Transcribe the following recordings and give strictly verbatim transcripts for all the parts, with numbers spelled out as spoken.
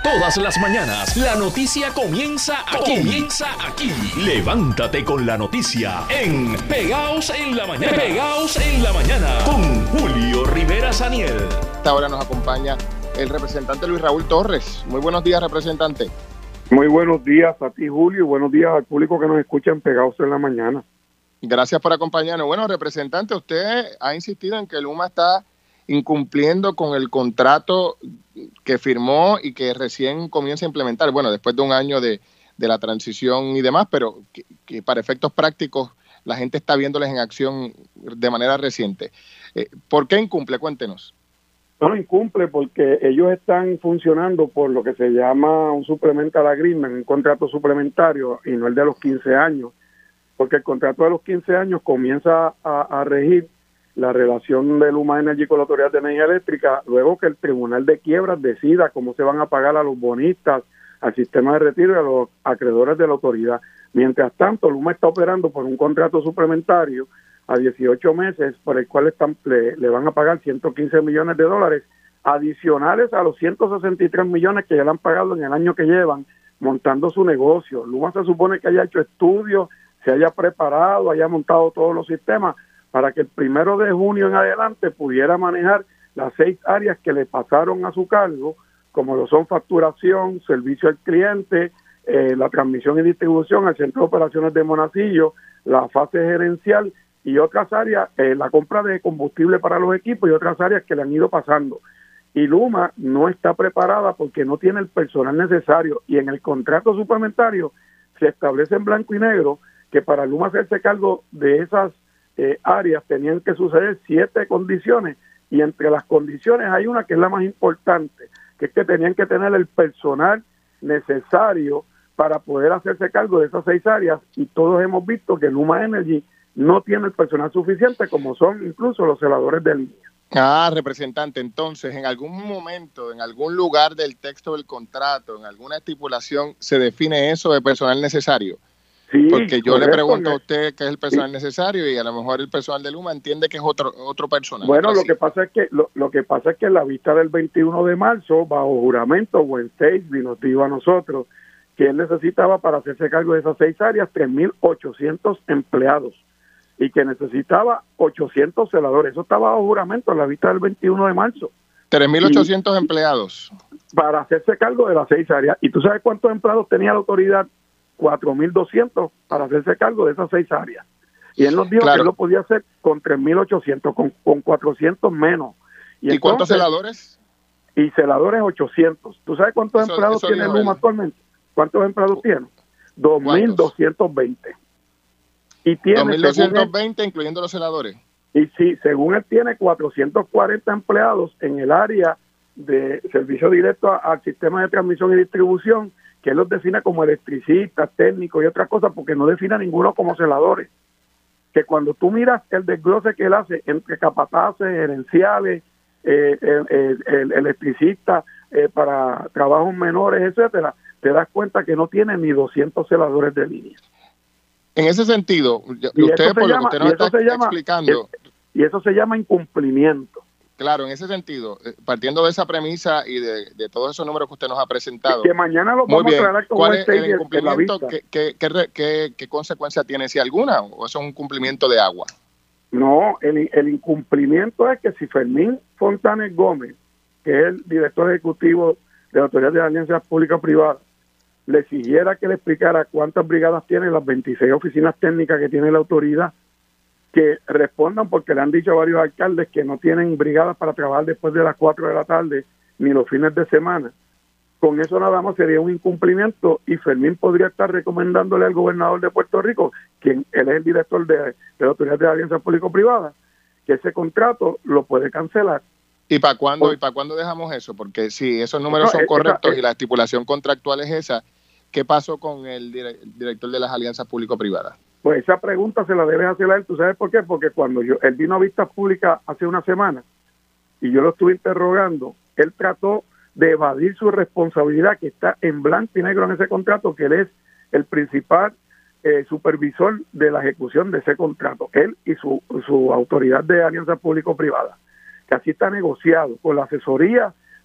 Todas las mañanas, la noticia comienza aquí. Comienza aquí. Levántate con la noticia en Pegaos en la Mañana. Pegaos en la Mañana con Julio Rivera Saniel. Esta hora nos acompaña el representante Luis Raúl Torres. Muy buenos días, representante. Muy buenos días a ti, Julio, y buenos días al público que nos escucha en Pegaos en la Mañana. Gracias por acompañarnos. Bueno, representante, usted ha insistido en que Luma está incumpliendo con el contrato que firmó y que recién comienza a implementar, bueno, después de un año de, de la transición y demás, pero que, que para efectos prácticos la gente está viéndoles en acción de manera reciente. Eh, ¿Por qué incumple? Cuéntenos. No, incumple porque ellos están funcionando por lo que se llama un supplemental agreement, un contrato suplementario, y no el de los quince años, porque el contrato de los quince años comienza a, a regir la relación de Luma Energy con la Autoridad de Energía Eléctrica, luego que el Tribunal de Quiebras decida cómo se van a pagar a los bonistas, al sistema de retiro y a los acreedores de la autoridad. Mientras tanto, Luma está operando por un contrato suplementario a dieciocho meses, por el cual están, le, le van a pagar ciento quince millones de dólares, adicionales a los ciento sesenta y tres millones que ya le han pagado en el año que llevan montando su negocio. Luma se supone que haya hecho estudios, se haya preparado, haya montado todos los sistemas, para que el primero de junio en adelante pudiera manejar las seis áreas que le pasaron a su cargo, como lo son facturación, servicio al cliente, eh, la transmisión y distribución, el centro de operaciones de Monacillo, la fase gerencial y otras áreas, eh, la compra de combustible para los equipos y otras áreas que le han ido pasando. Y Luma no está preparada porque no tiene el personal necesario, y en el contrato suplementario se establece en blanco y negro que para Luma hacerse cargo de esas Eh, áreas tenían que suceder siete condiciones, y entre las condiciones hay una que es la más importante, que es que tenían que tener el personal necesario para poder hacerse cargo de esas seis áreas, y todos hemos visto que Luma Energy no tiene el personal suficiente, como son incluso los celadores de línea. Ah, representante, entonces, en algún momento, en algún lugar del texto del contrato, en alguna estipulación, ¿se define eso de personal necesario? Sí, porque yo correcto, le pregunto ¿no? a usted qué es el personal sí. necesario, y a lo mejor el personal de Luma entiende que es otro otro personal. Bueno, así. lo que pasa es que lo, lo que pasa es que en la vista del veintiuno de marzo, bajo juramento, Gwen Stacy nos dijo a nosotros que él necesitaba para hacerse cargo de esas seis áreas tres mil ochocientos empleados y que necesitaba ochocientos celadores. Eso estaba bajo juramento en la vista del veintiuno de marzo. tres mil ochocientos empleados. Para hacerse cargo de las seis áreas. ¿Y tú sabes cuántos empleados tenía la autoridad? cuatro mil doscientos para hacerse cargo de esas seis áreas. Y él nos dijo claro. que él lo podía hacer con tres mil ochocientos, con, con cuatrocientos menos. ¿Y, ¿Y cuántos celadores? Y celadores ochocientos. ¿Tú sabes cuántos eso, empleados eso tiene Luma él. actualmente? ¿Cuántos empleados tiene? dos mil doscientos veinte. Y tiene dos mil doscientos veinte él, incluyendo los celadores. Y sí, según él tiene cuatrocientos cuarenta empleados en el área de servicio directo al sistema de transmisión y distribución, que él los define como electricistas, técnicos y otras cosas, porque no define a ninguno como celadores. Que cuando tú miras el desglose que él hace entre capataces, gerenciales, eh, el, el, el electricista eh, para trabajos menores, etcétera, te das cuenta que no tiene ni doscientos celadores de línea. En ese sentido, y usted por llama, lo que usted nos está llama, explicando... Y eso se llama incumplimiento. Claro, en ese sentido, partiendo de esa premisa y de, de todos esos números que usted nos ha presentado. Que mañana lo vamos a aclarar con ¿cuál este es el incumplimiento? ¿Qué, qué, qué, qué, ¿Qué consecuencia tiene, si alguna? ¿O eso es un cumplimiento de agua? No, el, el incumplimiento es que si Fermín Fontanes Gómez, que es el director ejecutivo de la Autoridad de Alianzas Públicas-Privadas, le exigiera que le explicara cuántas brigadas tienen las veintiséis oficinas técnicas que tiene la autoridad, que respondan, porque le han dicho a varios alcaldes que no tienen brigadas para trabajar después de las cuatro de la tarde ni los fines de semana. Con eso nada más sería un incumplimiento, y Fermín podría estar recomendándole al gobernador de Puerto Rico, quien él es el director de, de la Autoridad de Alianzas Público-Privadas, que ese contrato lo puede cancelar. ¿Y para cuándo, ¿Y para cuándo dejamos eso? Porque si esos números no, son correctos esa, y la estipulación contractual es esa, ¿qué pasó con el dire- director de las alianzas público-privadas? Pues esa pregunta se la debes hacer a él. ¿Tú sabes por qué? Porque cuando yo él vino a Vistas Públicas hace una semana y yo lo estuve interrogando, él trató de evadir su responsabilidad, que está en blanco y negro en ese contrato, que él es el principal eh, supervisor de la ejecución de ese contrato, él y su, su autoridad de alianza público-privada, que así está negociado con la asesoría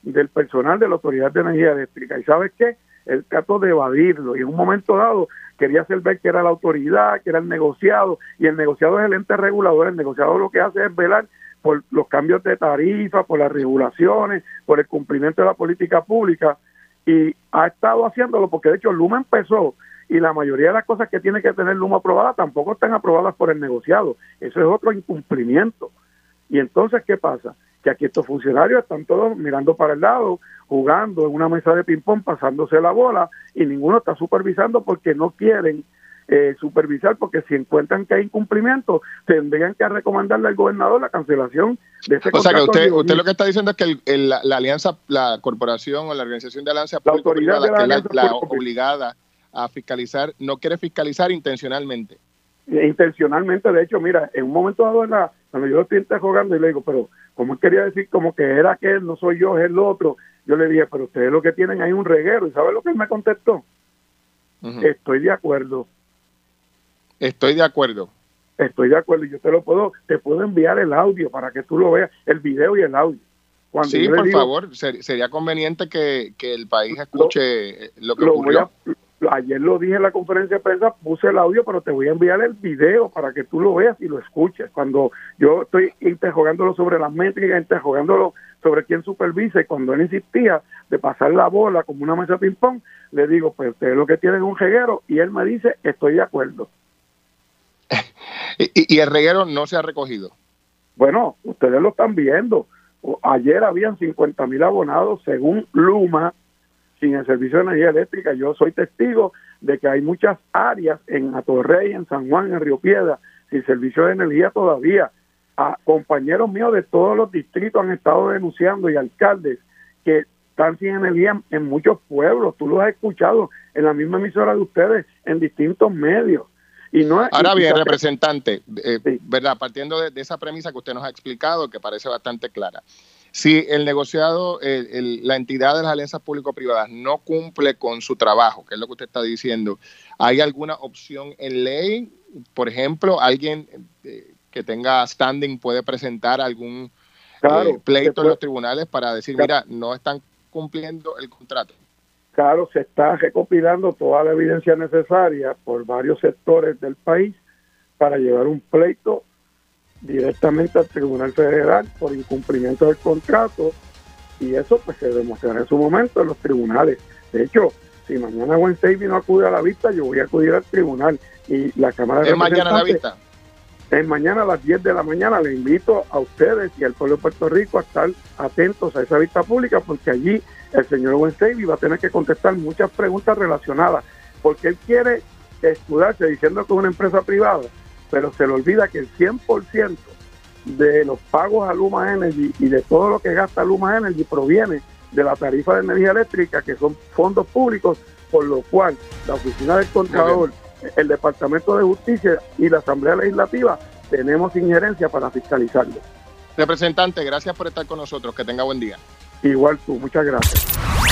del personal de la Autoridad de Energía Eléctrica. ¿Y sabes qué? Él trató de evadirlo y en un momento dado quería hacer ver que era la autoridad, que era el negociado, y el negociado es el ente regulador. El negociado lo que hace es velar por los cambios de tarifa, por las regulaciones, por el cumplimiento de la política pública, y ha estado haciéndolo porque de hecho Luma empezó y la mayoría de las cosas que tiene que tener Luma aprobada tampoco están aprobadas por el negociado. Eso es otro incumplimiento. Y entonces, ¿qué pasa? Que aquí estos funcionarios están todos mirando para el lado, jugando en una mesa de ping-pong, pasándose la bola, y ninguno está supervisando porque no quieren eh, supervisar, porque si encuentran que hay incumplimiento, tendrían que recomendarle al gobernador la cancelación de ese contrato. O sea, que usted usted lo que está diciendo es que el, el, la, la alianza, la corporación o la organización de alianza la autoridad de la que es la, la pública obligada a fiscalizar, no quiere fiscalizar intencionalmente. Intencionalmente, de hecho, mira, en un momento dado, en la, cuando yo lo estoy interrogando y le digo, pero como él quería decir como que era aquel, no soy yo, es el otro, yo le dije, pero ustedes lo que tienen ahí un reguero, ¿y sabe lo que él me contestó? Uh-huh. Estoy de acuerdo. Estoy de acuerdo. Estoy de acuerdo, y yo te lo puedo, te puedo enviar el audio para que tú lo veas, el video y el audio. Cuando sí, por digo, favor, ser, sería conveniente que, que el país escuche lo, lo que lo ocurrió. Voy a, Ayer lo dije en la conferencia de prensa, puse el audio, pero te voy a enviar el video para que tú lo veas y lo escuches. Cuando yo estoy interrogándolo sobre las métricas, interrogándolo sobre quién supervisa, y cuando él insistía de pasar la bola como una mesa de ping-pong, le digo, pues ustedes lo que tienen es un reguero, y él me dice, estoy de acuerdo. ¿Y, y el reguero no se ha recogido? Bueno, ustedes lo están viendo. Ayer habían cincuenta mil abonados, según Luma, sin el servicio de energía eléctrica. Yo soy testigo de que hay muchas áreas en Atorrey, en San Juan, en Río Piedra, sin servicio de energía todavía. A compañeros míos de todos los distritos han estado denunciando, y alcaldes que están sin energía en muchos pueblos. Tú los has escuchado en la misma emisora de ustedes, en distintos medios. Y no, Ahora y, bien, y, representante, eh, sí. ¿verdad? Partiendo de, de esa premisa que usted nos ha explicado, que parece bastante clara, si el negociado, el, el, la entidad de las alianzas público-privadas no cumple con su trabajo, que es lo que usted está diciendo, ¿hay alguna opción en ley? Por ejemplo, alguien eh, que tenga standing puede presentar algún claro, eh, pleito puede, en los tribunales para decir, claro, mira, no están cumpliendo el contrato. Claro, se está recopilando toda la evidencia necesaria por varios sectores del país para llevar un pleito directamente al Tribunal Federal por incumplimiento del contrato, y eso pues se demostrará en su momento en los tribunales. De hecho, si mañana Wednesday no acude a la vista, yo voy a acudir al tribunal, y la Cámara de ¿Es mañana la vista? Es mañana a las diez de la mañana. Le invito a ustedes y al pueblo de Puerto Rico a estar atentos a esa vista pública, porque allí el señor Wednesday va a tener que contestar muchas preguntas relacionadas, porque él quiere escudarse diciendo que es una empresa privada, pero se le olvida que el cien por ciento de los pagos a Luma Energy y de todo lo que gasta Luma Energy proviene de la tarifa de energía eléctrica, que son fondos públicos, por lo cual la Oficina del Contralor, el Departamento de Justicia y la Asamblea Legislativa tenemos injerencia para fiscalizarlo. Representante, gracias por estar con nosotros. Que tenga buen día. Igual tú, muchas gracias.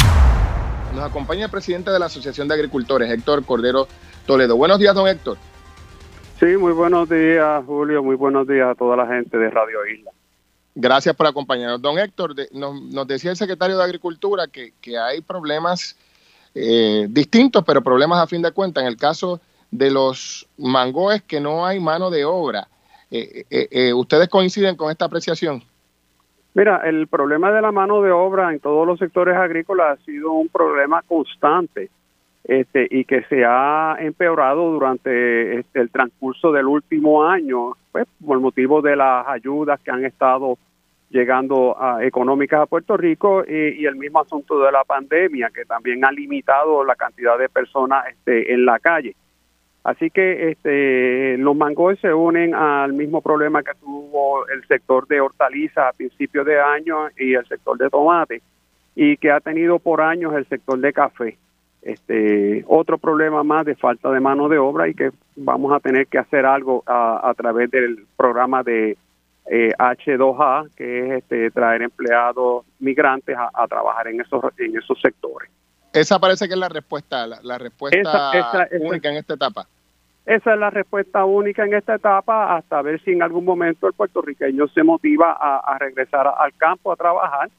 Nos acompaña el presidente de la Asociación de Agricultores, Héctor Cordero Toledo. Buenos días, don Héctor. Sí, muy buenos días, Julio. Muy buenos días a toda la gente de Radio Isla. Gracias por acompañarnos. Don Héctor, de, nos, nos decía el secretario de Agricultura que, que hay problemas eh, distintos, pero problemas a fin de cuentas. En el caso de los mangoes, que no hay mano de obra. Eh, eh, eh, ¿Ustedes coinciden con esta apreciación? Mira, el problema de la mano de obra en todos los sectores agrícolas ha sido un problema constante. Este, y que se ha empeorado durante este, el transcurso del último año, pues por motivo de las ayudas que han estado llegando a, económicas a Puerto Rico, y, y el mismo asunto de la pandemia, que también ha limitado la cantidad de personas este, en la calle. Así que este, los mangoes se unen al mismo problema que tuvo el sector de hortalizas a principios de año y el sector de tomate, y que ha tenido por años el sector de café. Este otro problema más de falta de mano de obra, y que vamos a tener que hacer algo a, a través del programa de eh, H dos A, que es este, traer empleados migrantes a, a trabajar en esos en esos sectores. Esa parece que es la respuesta, la, la respuesta esa, esa, esa, única en esta etapa. Esa es la respuesta única en esta etapa, hasta ver si en algún momento el puertorriqueño se motiva a, a regresar al campo a trabajar.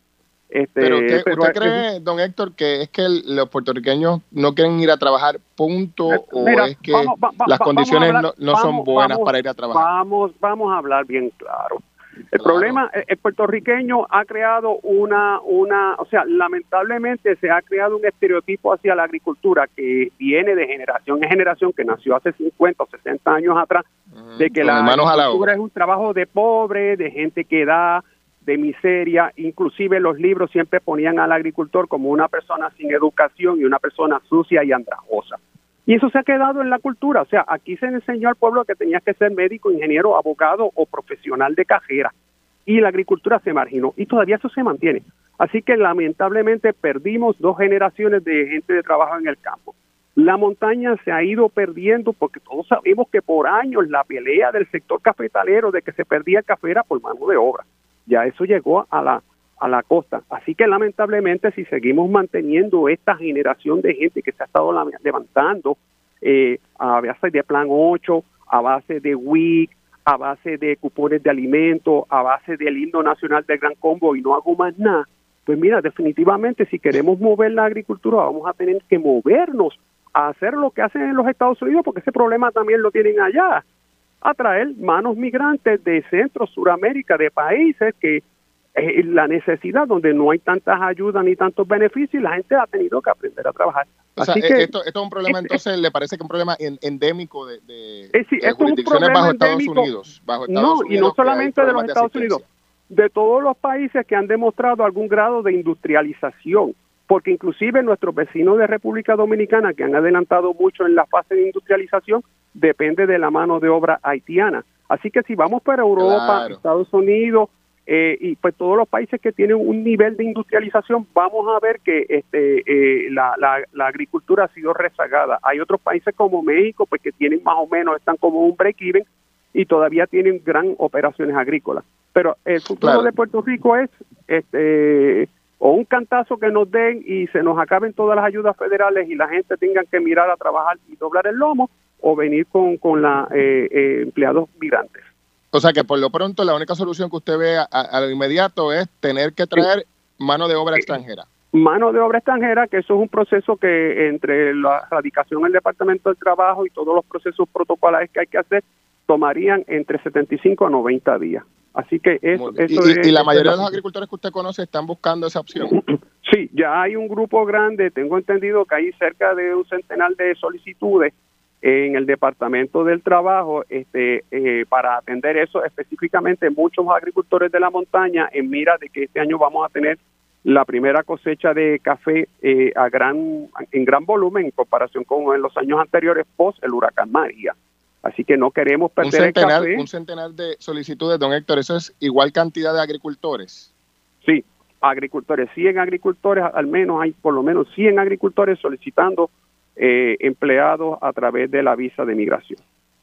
Este, pero usted, pero ¿usted cree, es, don Héctor, que es que el, los puertorriqueños no quieren ir a trabajar, punto, mira, o es que vamos, va, las va, condiciones hablar, no, no vamos, son buenas vamos, para ir a trabajar? Vamos, vamos a hablar bien claro. El claro. problema, el puertorriqueño ha creado una, una, o sea, lamentablemente se ha creado un estereotipo hacia la agricultura que viene de generación en generación, que nació hace cincuenta o sesenta años atrás, uh-huh. de que Con la agricultura es un trabajo de pobre, de gente que da, de miseria. Inclusive los libros siempre ponían al agricultor como una persona sin educación y una persona sucia y andrajosa. Y eso se ha quedado en la cultura. O sea, aquí se enseñó al pueblo que tenías que ser médico, ingeniero, abogado o profesional de cajera. Y la agricultura se marginó. Y todavía eso se mantiene. Así que lamentablemente perdimos dos generaciones de gente de trabajo en el campo. La montaña se ha ido perdiendo porque todos sabemos que por años la pelea del sector cafetalero de que se perdía el café era por mano de obra. Ya eso llegó a la a la costa. Así que lamentablemente si seguimos manteniendo esta generación de gente que se ha estado la, levantando eh, a base de Plan ocho, a base de W I C, a base de cupones de alimentos, a base del himno nacional del Gran Combo y no hago más nada, pues mira, definitivamente si queremos mover la agricultura vamos a tener que movernos a hacer lo que hacen en los Estados Unidos, porque ese problema también lo tienen allá, a traer manos migrantes de Centro, Suramérica, de países que eh, la necesidad donde no hay tantas ayudas ni tantos beneficios y la gente ha tenido que aprender a trabajar. O sea, Así que esto, esto es un problema, es, entonces, ¿le parece que es un problema en, endémico de, de, es, sí, de jurisdicciones es bajo Estados endémico, Unidos? Bajo Estados no, Unidos y no solamente de los Estados de Unidos, de todos los países que han demostrado algún grado de industrialización, porque inclusive nuestros vecinos de República Dominicana, que han adelantado mucho en la fase de industrialización, depende de la mano de obra haitiana. Así que si vamos para Europa, claro. Estados Unidos, Eh, y pues todos los países que tienen un nivel de industrialización, vamos a ver que este eh, la, la, la agricultura ha sido rezagada. Hay otros países como México, pues que tienen más o menos, están como un break-even y todavía tienen gran operaciones agrícolas. Pero el futuro claro. de Puerto Rico es este o un cantazo que nos den y se nos acaben todas las ayudas federales y la gente tenga que mirar a trabajar y doblar el lomo, o venir con, con la eh, eh, empleados migrantes. O sea que por lo pronto la única solución que usted ve a, a lo inmediato es tener que traer sí. mano de obra extranjera. Mano de obra extranjera, que eso es un proceso que entre la radicación del Departamento del Trabajo y todos los procesos protocolares que hay que hacer, tomarían entre setenta y cinco a noventa días. Así que eso, eso y, es... ¿Y la mayoría de los agricultores que usted conoce están buscando esa opción? Sí, ya hay un grupo grande, tengo entendido que hay cerca de un centenar de solicitudes en el Departamento del Trabajo este eh, para atender eso específicamente. Muchos agricultores de la montaña en mira de que este año vamos a tener la primera cosecha de café eh, a gran en gran volumen en comparación con en los años anteriores post el huracán María. Así que no queremos perder un centenar, el café. Un centenar de solicitudes, don Héctor, ¿eso es igual cantidad de agricultores? Sí, agricultores, cien agricultores, al menos hay por lo menos cien agricultores solicitando Eh, empleados a través de la visa de migración.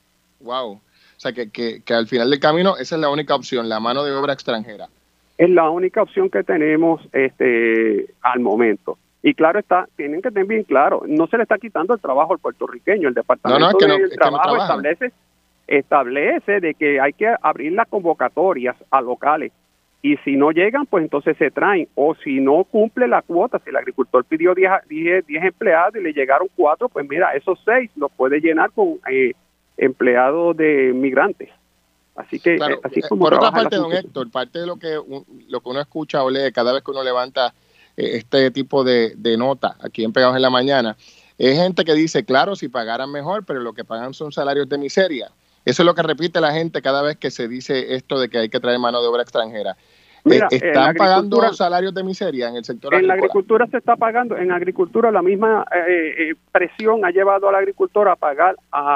Wow. O sea, que, que, que al final del camino esa es la única opción, la mano de obra extranjera. Es la única opción que tenemos este al momento. Y claro está, tienen que tener bien claro, no se le está quitando el trabajo al puertorriqueño. El Departamento no, no, es que no, del es Trabajo que no establece, establece de que hay que abrir las convocatorias a locales. Y si no llegan, pues entonces se traen. O si no cumple la cuota, si el agricultor pidió diez empleados y le llegaron cuatro, pues mira, esos seis los puede llenar con eh, empleados de migrantes. Así que, claro, eh, así como por otra parte, don Héctor, parte de lo que, un, lo que uno escucha o lee cada vez que uno levanta eh, este tipo de, de nota aquí en Pegados en la Mañana, es gente que dice, claro, si pagaran mejor, pero lo que pagan son salarios de miseria. Eso es lo que repite la gente cada vez que se dice esto de que hay que traer mano de obra extranjera. Mira, ¿están pagando salarios de miseria en el sector en agrícola? En la agricultura se está pagando, en agricultura la misma eh, eh, presión ha llevado al agricultor a pagar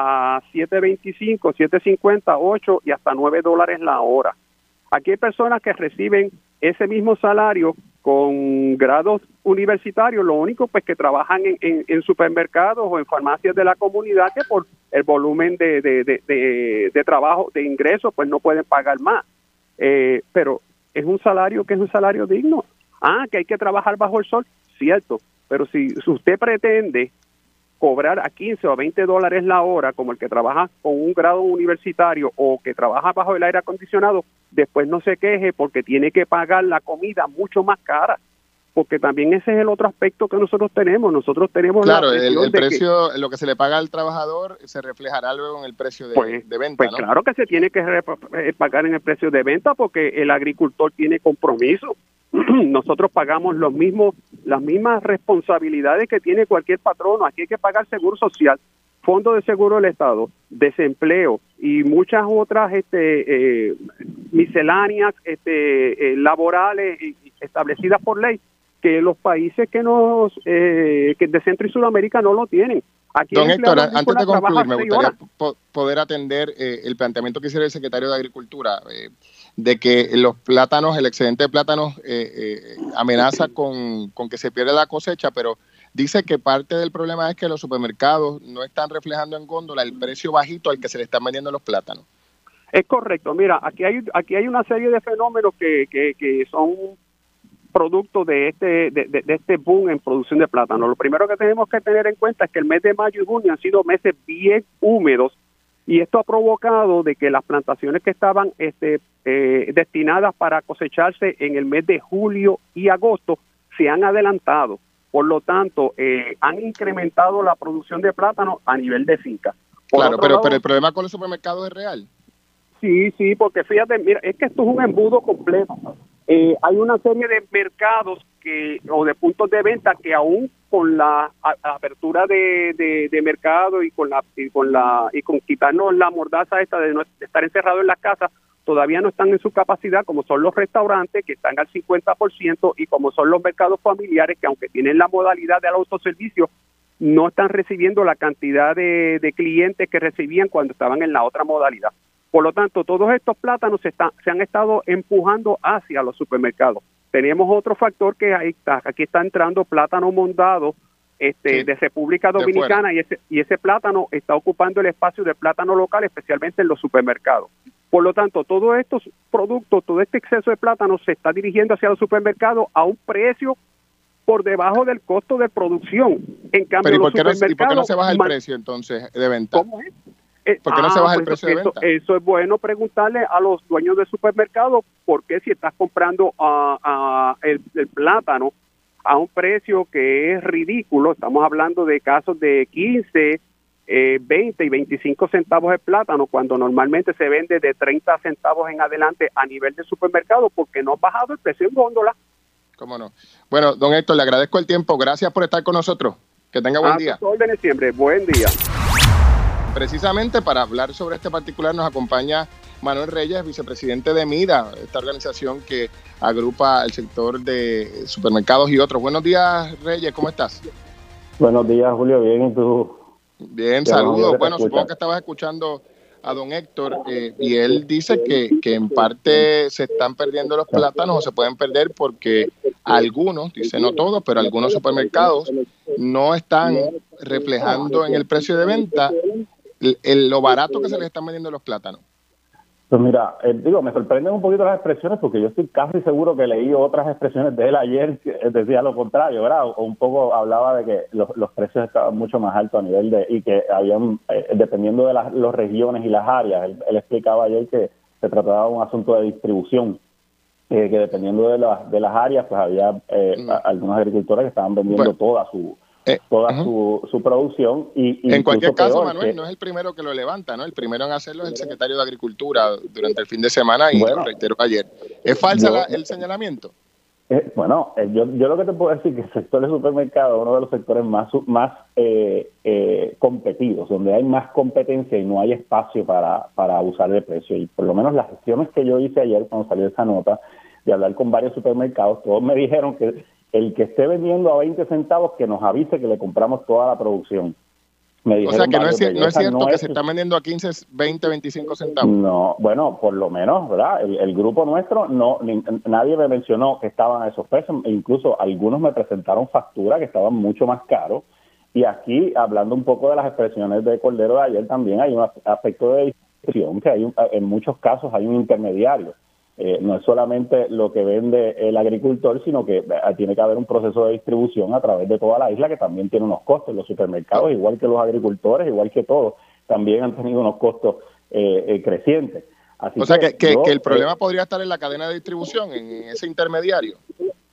a siete veinticinco, siete cincuenta, ocho y hasta nueve dólares la hora. Aquí hay personas que reciben ese mismo salario con grados universitarios, lo único pues que trabajan en, en, en supermercados o en farmacias de la comunidad, que por el volumen de, de, de, de, de trabajo, de ingresos, pues no pueden pagar más. Eh, pero es un salario que es un salario digno. Ah, que hay que trabajar bajo el sol, cierto, pero si, si usted pretende cobrar a quince o a veinte dólares la hora, como el que trabaja con un grado universitario o que trabaja bajo el aire acondicionado, después no se queje porque tiene que pagar la comida mucho más cara. porque también ese es el otro aspecto que nosotros tenemos. Nosotros tenemos claro, la el, el precio, que, lo que se le paga al trabajador se reflejará luego en el precio de, pues, de venta, pues ¿no? Claro que se tiene que pagar en el precio de venta porque el agricultor tiene compromiso. Nosotros pagamos los mismos, las mismas responsabilidades que tiene cualquier patrono. Aquí hay que pagar seguro social, fondo de seguro del Estado, desempleo y muchas otras este, eh, misceláneas este, eh, laborales establecidas por ley que los países que nos eh, que de Centro y Sudamérica no lo tienen. Aquí Don Héctor, antes de concluir, me gustaría po poder atender eh, el planteamiento que hiciera el secretario de Agricultura, eh, de que los plátanos, el excedente de plátanos eh, eh, amenaza con, con que se pierda la cosecha, pero dice que parte del problema es que los supermercados no están reflejando en góndola el precio bajito al que se le están vendiendo los plátanos. Es correcto. Mira, aquí hay aquí hay una serie de fenómenos que, que, que son producto de este de, de, de este boom en producción de plátano. Lo primero que tenemos que tener en cuenta es que el mes de mayo y junio han sido meses bien húmedos y esto ha provocado de que las plantaciones que estaban este, eh, destinadas para cosecharse en el mes de julio y agosto se han adelantado. Por lo tanto, eh, han incrementado la producción de plátano a nivel de finca. Por claro, pero, lado, pero el problema con los supermercados es real. Sí, sí, porque fíjate, mira, es que esto es un embudo completo. Eh, hay una serie de mercados que o de puntos de venta que aún con la a, apertura de, de, de mercado y con la y con la y con quitarnos la mordaza esta de no de estar encerrado en las casas todavía no están en su capacidad, como son los restaurantes que están al cincuenta por ciento y como son los mercados familiares que aunque tienen la modalidad del autoservicio no están recibiendo la cantidad de, de clientes que recibían cuando estaban en la otra modalidad. Por lo tanto, todos estos plátanos se, están, se han estado empujando hacia los supermercados. Tenemos otro factor que ahí está, aquí está entrando plátano mondado este, sí, de República Dominicana y ese, y ese plátano está ocupando el espacio de plátano local, especialmente en los supermercados. Por lo tanto, todos estos productos, todo este exceso de plátano se está dirigiendo hacia los supermercados a un precio por debajo del costo de producción. En cambio, Pero ¿y por, los qué no, supermercados, ¿y por qué no se baja el precio entonces de venta? ¿Cómo es? Eh, ¿Por qué no ah, se baja el pues precio de eso, venta? Eso es bueno preguntarle a los dueños de supermercados por qué si estás comprando uh, uh, el, el plátano a un precio que es ridículo. Estamos hablando de casos de quince, eh, veinte y veinticinco centavos de plátano, cuando normalmente se vende de treinta centavos en adelante a nivel de supermercado, porque no ha bajado el precio en góndola. ¿Cómo no? Bueno, don Héctor, le agradezco el tiempo. Gracias por estar con nosotros. Que tenga buen a día. sus órdenes siempre. Buen día. Precisamente para hablar sobre este particular nos acompaña Manuel Reyes, vicepresidente de MIDA, esta organización que agrupa el sector de supermercados y otros. Buenos días, Reyes, ¿cómo estás? Buenos días, Julio, bien, ¿y tú? Bien, saludos. Bueno, supongo que estabas escuchando a don Héctor eh, y él dice que, que en parte se están perdiendo los plátanos o se pueden perder porque algunos, dice no todos, pero algunos supermercados no están reflejando en el precio de venta el, el, lo barato que se les están vendiendo los plátanos. Pues mira, eh, digo, me sorprenden un poquito las expresiones porque yo estoy casi seguro que leí otras expresiones de él ayer que decía lo contrario, ¿verdad? O un poco hablaba de que los, los precios estaban mucho más altos a nivel de, y que habían, eh, dependiendo de las los regiones y las áreas, él, él explicaba ayer que se trataba de un asunto de distribución, eh, que dependiendo de, la, de las áreas, pues había eh, mm. a, algunos agricultores que estaban vendiendo bueno. toda su... Eh, toda uh-huh. su, su producción y, y en cualquier caso, Manuel, que, no es el primero que lo levanta, ¿no? El primero en hacerlo es el secretario de Agricultura durante el fin de semana y bueno, lo reiteró ayer. ¿Es falsa yo, la, el señalamiento? Eh, bueno, eh, yo, yo lo que te puedo decir es que el sector de supermercado es uno de los sectores más, más eh, eh, competidos, donde hay más competencia y no hay espacio para, para abusar de precio. Y por lo menos las gestiones que yo hice ayer cuando salió esa nota, de hablar con varios supermercados, todos me dijeron que el que esté vendiendo a veinte centavos que nos avise que le compramos toda la producción. Me o sea que no es, no es cierto no que es, se están vendiendo a quince, veinte, veinticinco centavos. No, bueno, por lo menos, ¿verdad? El, el grupo nuestro, no ni, nadie me mencionó que estaban a esos precios, incluso algunos me presentaron facturas que estaban mucho más caros. Y aquí, hablando un poco de las expresiones de Cordero de ayer, también hay un aspecto de distribución, que hay un, en muchos casos hay un intermediario. Eh, no es solamente lo que vende el agricultor, sino que eh, tiene que haber un proceso de distribución a través de toda la isla que también tiene unos costos. Los supermercados, igual que los agricultores, igual que todos, también han tenido unos costos eh, eh, crecientes. Así o sea, que, que, yo, que el problema eh, podría estar en la cadena de distribución, en ese intermediario. Bueno,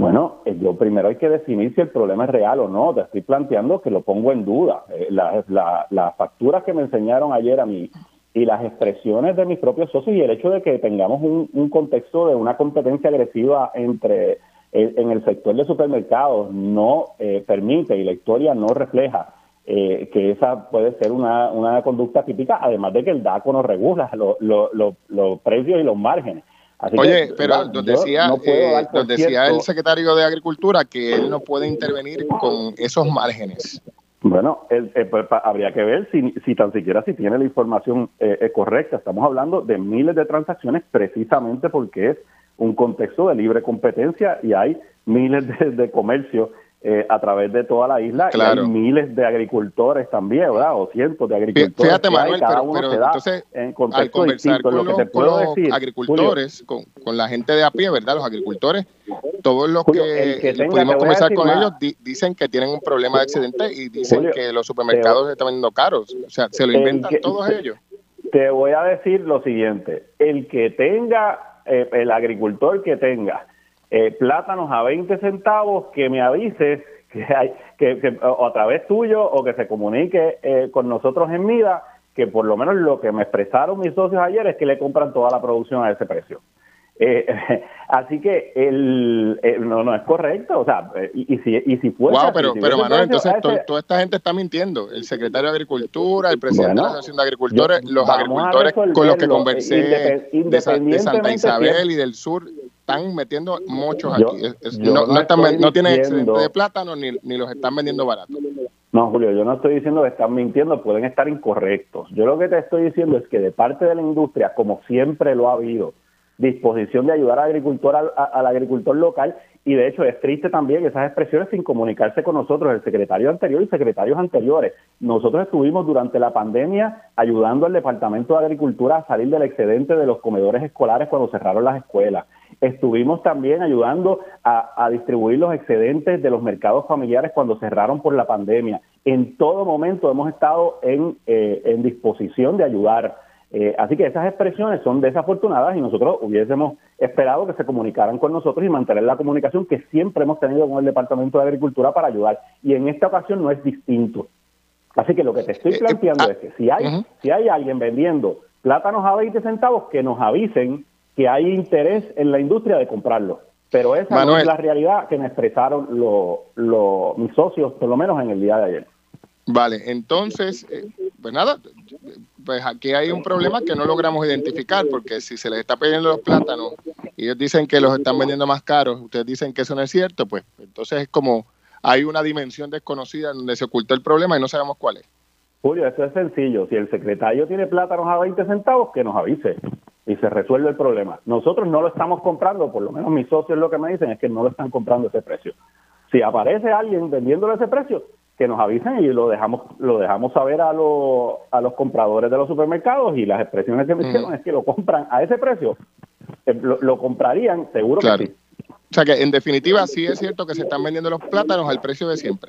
Bueno, eh, yo primero hay que definir si el problema es real o no. Te estoy planteando que lo pongo en duda. Eh, Las la, la facturas que me enseñaron ayer a mí y las expresiones de mis propios socios y el hecho de que tengamos un, un contexto de una competencia agresiva entre eh, en el sector de supermercados no eh, permite y la historia no refleja eh, que esa puede ser una, una conducta típica, además de que el D A C O nos regula los lo, lo, lo precios y los márgenes. Así Oye, que, pero ¿verdad? nos decía, no eh, nos decía cierto, el secretario de Agricultura que él no puede intervenir con esos márgenes. Bueno, el, el, pues, habría que ver si, si tan siquiera si tiene la información eh, eh, correcta. Estamos hablando de miles de transacciones precisamente porque es un contexto de libre competencia y hay miles de, de comercios eh, a través de toda la isla. Claro. Y hay miles de agricultores también, ¿verdad? O cientos de agricultores. Fíjate, Manuel, cada pero, uno pero se da entonces, en al conversar con, lo los, que te con puedo los decir, agricultores, Julio, con, con la gente de a pie, ¿verdad? Los agricultores, todos los Julio, que, que tenga, pudimos conversar con más. ellos di, dicen que tienen un problema de excedente y dicen Julio, que los supermercados te, están vendiendo caros. O sea, se lo inventan que, todos te, ellos. Te voy a decir lo siguiente, el que tenga, eh, el agricultor que tenga eh, plátanos a veinte centavos, que me avises que hay, que, que o a través tuyo o que se comunique eh, con nosotros en Mida, que por lo menos lo que me expresaron mis socios ayer es que le compran toda la producción a ese precio. Eh, así que el, el no no es correcto, o sea, y, y si y si fuese wow, así, pero si pero Manuel, entonces ese, to, toda esta gente está mintiendo, el secretario de Agricultura, el presidente bueno, de la Asociación de Agricultores, yo, los agricultores con los que conversé independ, de, Sa, de Santa Isabel y del sur están metiendo muchos yo, aquí, es, yo no, no, no, están, no diciendo, tienen excedente de plátano ni, ni los están vendiendo baratos. No, Julio, yo no estoy diciendo que están mintiendo, pueden estar incorrectos. Yo lo que te estoy diciendo es que de parte de la industria, como siempre lo ha habido, disposición de ayudar al agricultor, al, al agricultor local, y de hecho es triste también esas expresiones sin comunicarse con nosotros, el secretario anterior y secretarios anteriores. Nosotros estuvimos durante la pandemia ayudando al Departamento de Agricultura a salir del excedente de los comedores escolares cuando cerraron las escuelas. Estuvimos también ayudando a, a distribuir los excedentes de los mercados familiares cuando cerraron por la pandemia. En todo momento hemos estado en, eh, en disposición de ayudar. Eh, así que esas expresiones son desafortunadas y nosotros hubiésemos esperado que se comunicaran con nosotros y mantener la comunicación que siempre hemos tenido con el Departamento de Agricultura para ayudar. Y en esta ocasión no es distinto. Así que lo que te estoy planteando eh, eh, es que si hay, uh-huh. si hay alguien vendiendo plátanos a veinte centavos, que nos avisen que hay interés en la industria de comprarlo. Pero esa Manuel. no es la realidad que me expresaron lo, lo, mis socios, por lo menos en el día de ayer. Vale, entonces, eh, pues nada, pues aquí hay un problema que no logramos identificar, porque si se les está pidiendo los plátanos y ellos dicen que los están vendiendo más caros, ustedes dicen que eso no es cierto, pues entonces es como hay una dimensión desconocida donde se ocultó el problema y no sabemos cuál es. Julio, esto es sencillo, si el secretario tiene plátanos a veinte centavos, que nos avise y se resuelve el problema. Nosotros no lo estamos comprando, por lo menos mis socios lo que me dicen es que no lo están comprando ese precio. Si aparece alguien vendiéndolo ese precio, que nos avisen y lo dejamos lo dejamos saber a los a los compradores de los supermercados, y las expresiones que me hicieron mm. es que lo compran a ese precio, lo, lo comprarían seguro claro. que sí. O sea que en definitiva sí es cierto que se están vendiendo los plátanos al precio de siempre.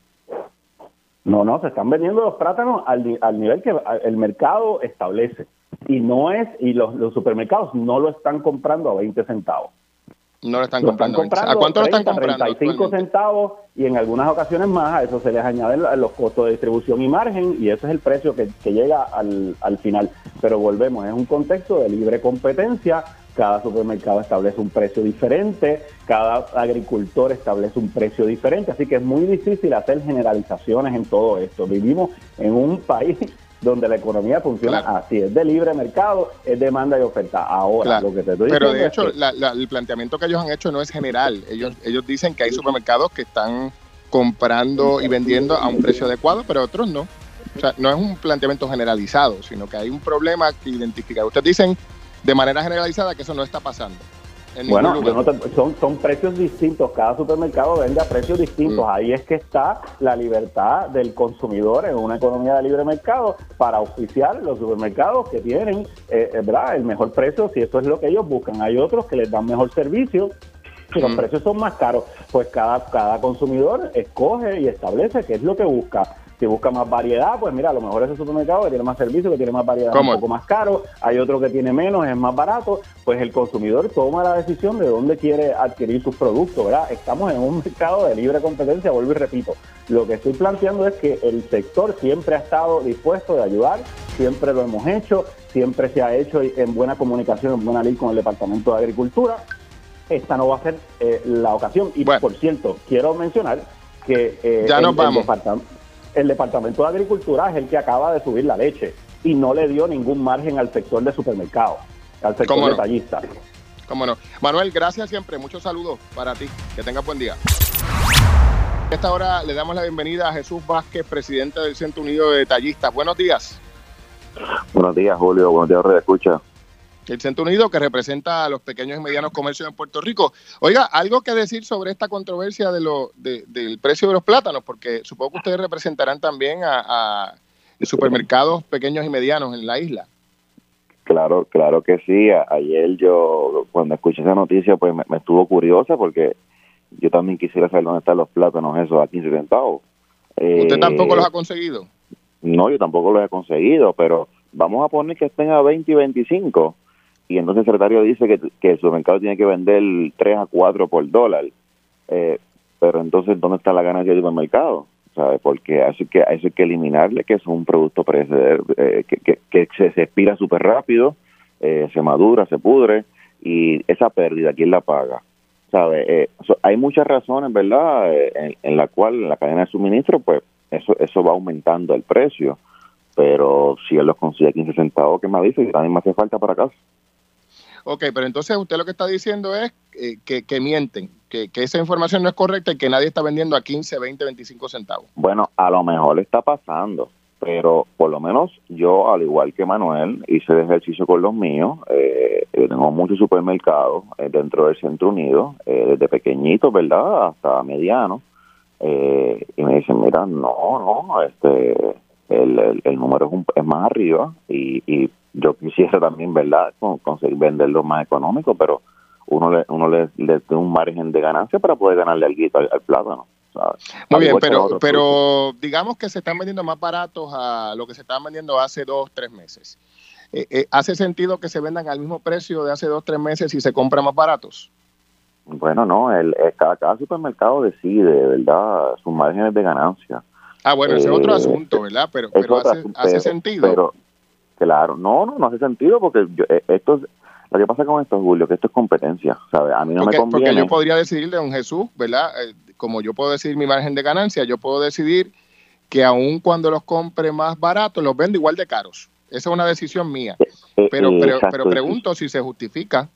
No, no, se están vendiendo los plátanos al, al nivel que el mercado establece, y no es y los, los supermercados no lo están comprando a veinte centavos. No lo están, lo comprando. están comprando. ¿A cuánto treinta, lo están comprando? treinta y cinco centavos, y en algunas ocasiones más. A eso se les añaden los costos de distribución y margen, y ese es el precio que, que llega al, al final. Pero volvemos, es un contexto de libre competencia. Cada supermercado establece un precio diferente, cada agricultor establece un precio diferente, así que es muy difícil hacer generalizaciones en todo esto. Vivimos en un país donde la economía funciona claro. así, es de libre mercado, es demanda y oferta. Ahora, claro. lo que te estoy Pero diciendo de hecho, es que, la, la, el planteamiento que ellos han hecho no es general. Ellos ellos dicen que hay supermercados que están comprando y vendiendo a un precio adecuado, pero otros no. O sea, no es un planteamiento generalizado, sino que hay un problema que identificar. Ustedes dicen de manera generalizada que eso no está pasando. Bueno, yo no te, son, son precios distintos, cada supermercado vende a precios distintos, mm. ahí es que está la libertad del consumidor en una economía de libre mercado para auspiciar los supermercados que tienen eh, ¿verdad? el mejor precio, si eso es lo que ellos buscan. Hay otros que les dan mejor servicio y los mm. precios son más caros, pues cada, cada consumidor escoge y establece qué es lo que busca. Si busca más variedad, pues mira, a lo mejor ese supermercado que tiene más servicio, que tiene más variedad, es un poco más caro, hay otro que tiene menos, es más barato, pues el consumidor toma la decisión de dónde quiere adquirir sus productos, ¿verdad? Estamos en un mercado de libre competencia, vuelvo y repito. Lo que estoy planteando es que el sector siempre ha estado dispuesto de ayudar, siempre lo hemos hecho, siempre se ha hecho en buena comunicación, en buena ley con el Departamento de Agricultura. Esta no va a ser eh, la ocasión. Y bueno, por cierto, quiero mencionar que eh, ya nos el, vamos. El, departamento, el Departamento de Agricultura es el que acaba de subir la leche y no le dio ningún margen al sector de supermercados, al sector ¿Cómo no? detallista. Cómo no. Manuel, gracias siempre. Muchos saludos para ti. Que tengas buen día. A esta hora le damos la bienvenida a Jesús Vázquez, presidente del Centro Unido de Detallistas. Buenos días. Buenos días, Julio. Buenos días, Red Escucha. El Centro Unido, que representa a los pequeños y medianos comercios en Puerto Rico. Oiga, algo que decir sobre esta controversia de lo, de, del precio de los plátanos, porque supongo que ustedes representarán también a, a supermercados pequeños y medianos en la isla. Claro, claro que sí. A, ayer yo, cuando escuché esa noticia, pues me, me estuvo curiosa porque yo también quisiera saber dónde están los plátanos esos a quince centavos. Eh, ¿Usted tampoco los ha conseguido? No, yo tampoco los he conseguido, pero vamos a poner que estén a veinte y veinticinco. Y entonces el secretario dice que, que el supermercado tiene que vender tres a cuatro por dólar. Eh, pero entonces, ¿dónde está la ganancia del supermercado? ¿Sabe? Porque eso hay que, eso hay que eliminarle, que es un producto perecedero, eh, que, que, que se, se expira súper rápido, eh, se madura, se pudre, y esa pérdida, ¿quién la paga? ¿Sabe? Eh, so, hay muchas razones, ¿verdad?, eh, en, en la cual en la cadena de suministro, pues, eso eso va aumentando el precio. Pero si él los consigue a quince centavos, ¿qué me dice? Que también me hace falta para casa. Ok, pero entonces usted lo que está diciendo es eh, que, que mienten, que, que esa información no es correcta y que nadie está vendiendo a quince, veinte, veinticinco centavos. Bueno, a lo mejor está pasando, pero por lo menos yo, al igual que Manuel, hice el ejercicio con los míos. Eh, yo tengo muchos supermercados eh, dentro del Centro Unido, eh, desde pequeñitos, ¿verdad?, hasta medianos. Eh, y me dicen, mira, no, no, este, el, el, el número es, un, es más arriba y... y yo quisiera también, ¿verdad?, conseguir venderlo más económico, pero uno le uno le, le da un margen de ganancia para poder ganarle algo al, al plátano, ¿sabes? Muy bien, pero pero digamos que se están vendiendo más baratos a lo que se estaban vendiendo hace dos, tres meses. Eh, eh, ¿Hace sentido que se vendan al mismo precio de hace dos, tres meses y se compran más baratos? Bueno, no, el, el cada, cada supermercado decide, ¿verdad?, sus márgenes de ganancia. Ah, bueno, ese eh, es otro asunto, ¿verdad? Pero, pero hace, asunto, hace sentido. Pero, claro, no, no, no hace sentido porque yo, esto, lo que pasa con esto, Julio, que esto es competencia, ¿sabes? A mí no porque, me conviene. Porque yo podría decidir de don Jesús, ¿verdad? Eh, como yo puedo decidir mi margen de ganancia, yo puedo decidir que aun cuando los compre más baratos, los vendo igual de caros. Esa es una decisión mía. Eh, pero, eh, pero, exacto, pero pregunto si se justifica.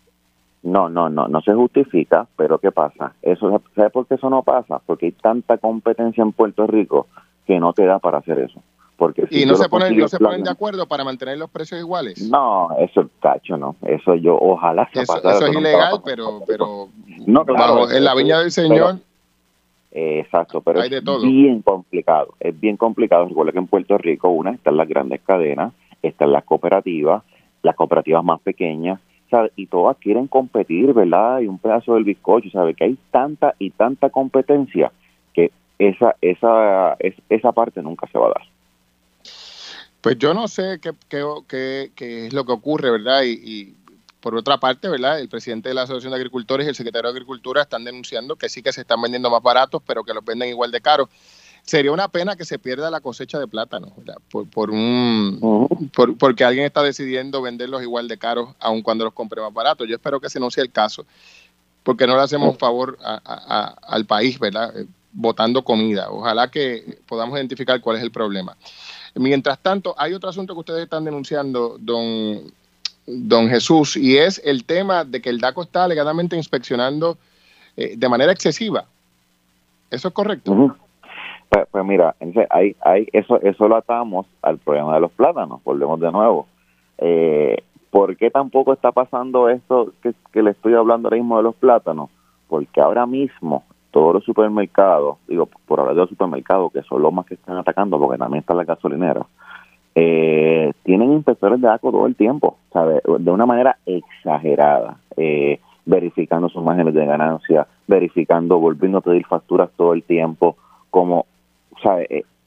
No, no, no, no se justifica, pero ¿qué pasa? Eso, ¿sabes por qué eso no pasa? Porque hay tanta competencia en Puerto Rico que no te da para hacer eso. Porque si y no se ponen no se plan, ponen de acuerdo para mantener los precios iguales. No, eso es cacho, no. Eso yo ojalá se eso, pasara. Eso es ilegal, pero pero no, claro, bajo, en la viña del Señor. Pero, eh, exacto, pero hay de es todo. bien complicado. Es bien complicado. Recuerda que en Puerto Rico una están las grandes cadenas, están las cooperativas, las cooperativas más pequeñas, ¿sabes? Y todas quieren competir, ¿verdad? Y un pedazo del bizcocho, ¿sabes? Que hay tanta y tanta competencia que esa esa es, esa parte nunca se va a dar. Pues yo no sé qué, qué, qué, qué es lo que ocurre, ¿verdad? Y, y por otra parte, ¿verdad?, el presidente de la Asociación de Agricultores y el secretario de Agricultura están denunciando que sí que se están vendiendo más baratos, pero que los venden igual de caros. Sería una pena que se pierda la cosecha de plátanos, ¿verdad? Por, por un, uh-huh. por, porque alguien está decidiendo venderlos igual de caros, aun cuando los compre más baratos. Yo espero que ese no sea el caso, porque no le hacemos favor a, a, a, al país, ¿verdad?, eh, botando comida. Ojalá que podamos identificar cuál es el problema. Mientras tanto, hay otro asunto que ustedes están denunciando, don, don Jesús, y es el tema de que el DACO está alegadamente inspeccionando eh, de manera excesiva. ¿Eso es correcto? Uh-huh. Pues, pues mira, hay, hay, eso, eso lo atamos al problema de los plátanos. Volvemos de nuevo. Eh, ¿Por qué tampoco está pasando esto que, que le estoy hablando ahora mismo de los plátanos? Porque ahora mismo todos los supermercados, digo, por hablar de los supermercados, que son los más que están atacando, porque también están las gasolineras, eh, tienen inspectores de DACO todo el tiempo, ¿sabes? De una manera exagerada, eh, verificando sus márgenes de ganancia, verificando, volviendo a pedir facturas todo el tiempo, como, ¿sabes? Eh,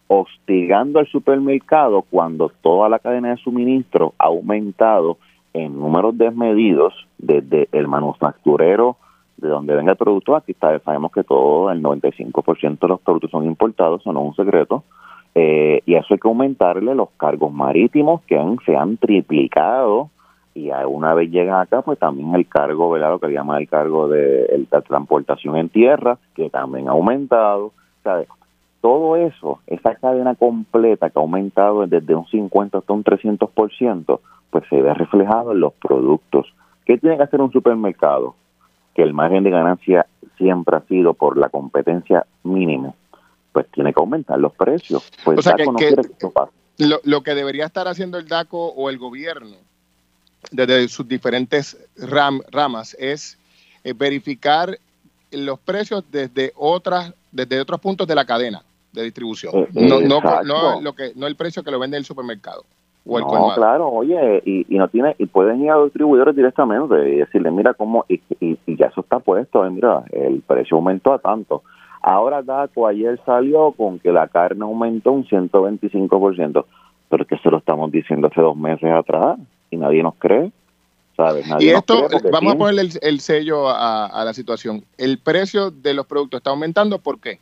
hostigando al supermercado cuando toda la cadena de suministro ha aumentado en números desmedidos desde el manufacturero, de donde venga el producto. Aquí está, sabemos que todo, el noventa y cinco por ciento de los productos son importados, eso no es un secreto, eh, y eso hay que aumentarle los cargos marítimos que han, se han triplicado, y una vez llegan acá, pues también el cargo, ¿verdad? Lo que llama el cargo de el, la transportación en tierra, que también ha aumentado, ¿sabes? Todo eso, esa cadena completa que ha aumentado desde un cincuenta hasta un trescientos por ciento, pues se ve reflejado en los productos. ¿Qué tiene que hacer un supermercado? Que el margen de ganancia siempre ha sido por la competencia mínima, pues tiene que aumentar los precios. Pues o sea, DACO que, no que quiere que eso pase. Lo, lo que debería estar haciendo el DACO o el gobierno desde sus diferentes ram, ramas es eh, verificar los precios desde otras desde otros puntos de la cadena de distribución, Eh, no, no, exacto. no, lo que, no el precio que lo vende el supermercado o el No, colmado. claro, oye, y, y no tiene, y pueden ir a los distribuidores directamente y decirle, mira cómo, y, y, y ya eso está puesto, eh, mira, el precio aumentó a tanto. Ahora DACO ayer salió con que la carne aumentó un ciento veinticinco por ciento, pero es que se lo estamos diciendo hace dos meses atrás y nadie nos cree, ¿sabes? Nadie Y nos esto, cree porque vamos tiene, a ponerle el, el sello a, a la situación. El precio de los productos está aumentando, ¿por qué?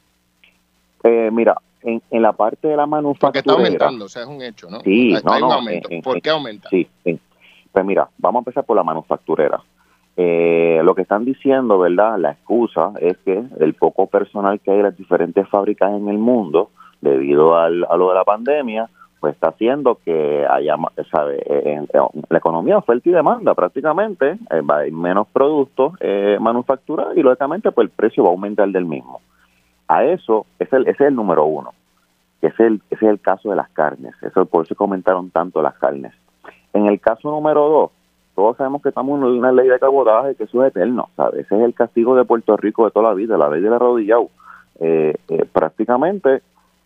eh, mira, en, en la parte de la manufactura. Porque está aumentando, o sea, es un hecho, ¿no? Sí, hay, no, hay un no, aumento. en, en, ¿Por qué aumenta? Sí, sí. Pues mira, vamos a empezar por la manufacturera. Eh, lo que están diciendo, ¿verdad? La excusa es que el poco personal que hay en las diferentes fábricas en el mundo, debido al, a lo de la pandemia, pues está haciendo que haya, ¿sabe? Eh, eh, la economía oferta y demanda prácticamente, eh, va a haber menos productos eh, manufacturados y lógicamente pues el precio va a aumentar del mismo. A eso, ese, ese es el número uno. Ese es el, ese es el caso de las carnes. Eso por eso comentaron tanto las carnes. En el caso número dos, todos sabemos que estamos en una ley de cabotaje que eso es eterno, ¿sabes? Ese es el castigo de Puerto Rico de toda la vida, la ley del arrodillado. Eh, eh, prácticamente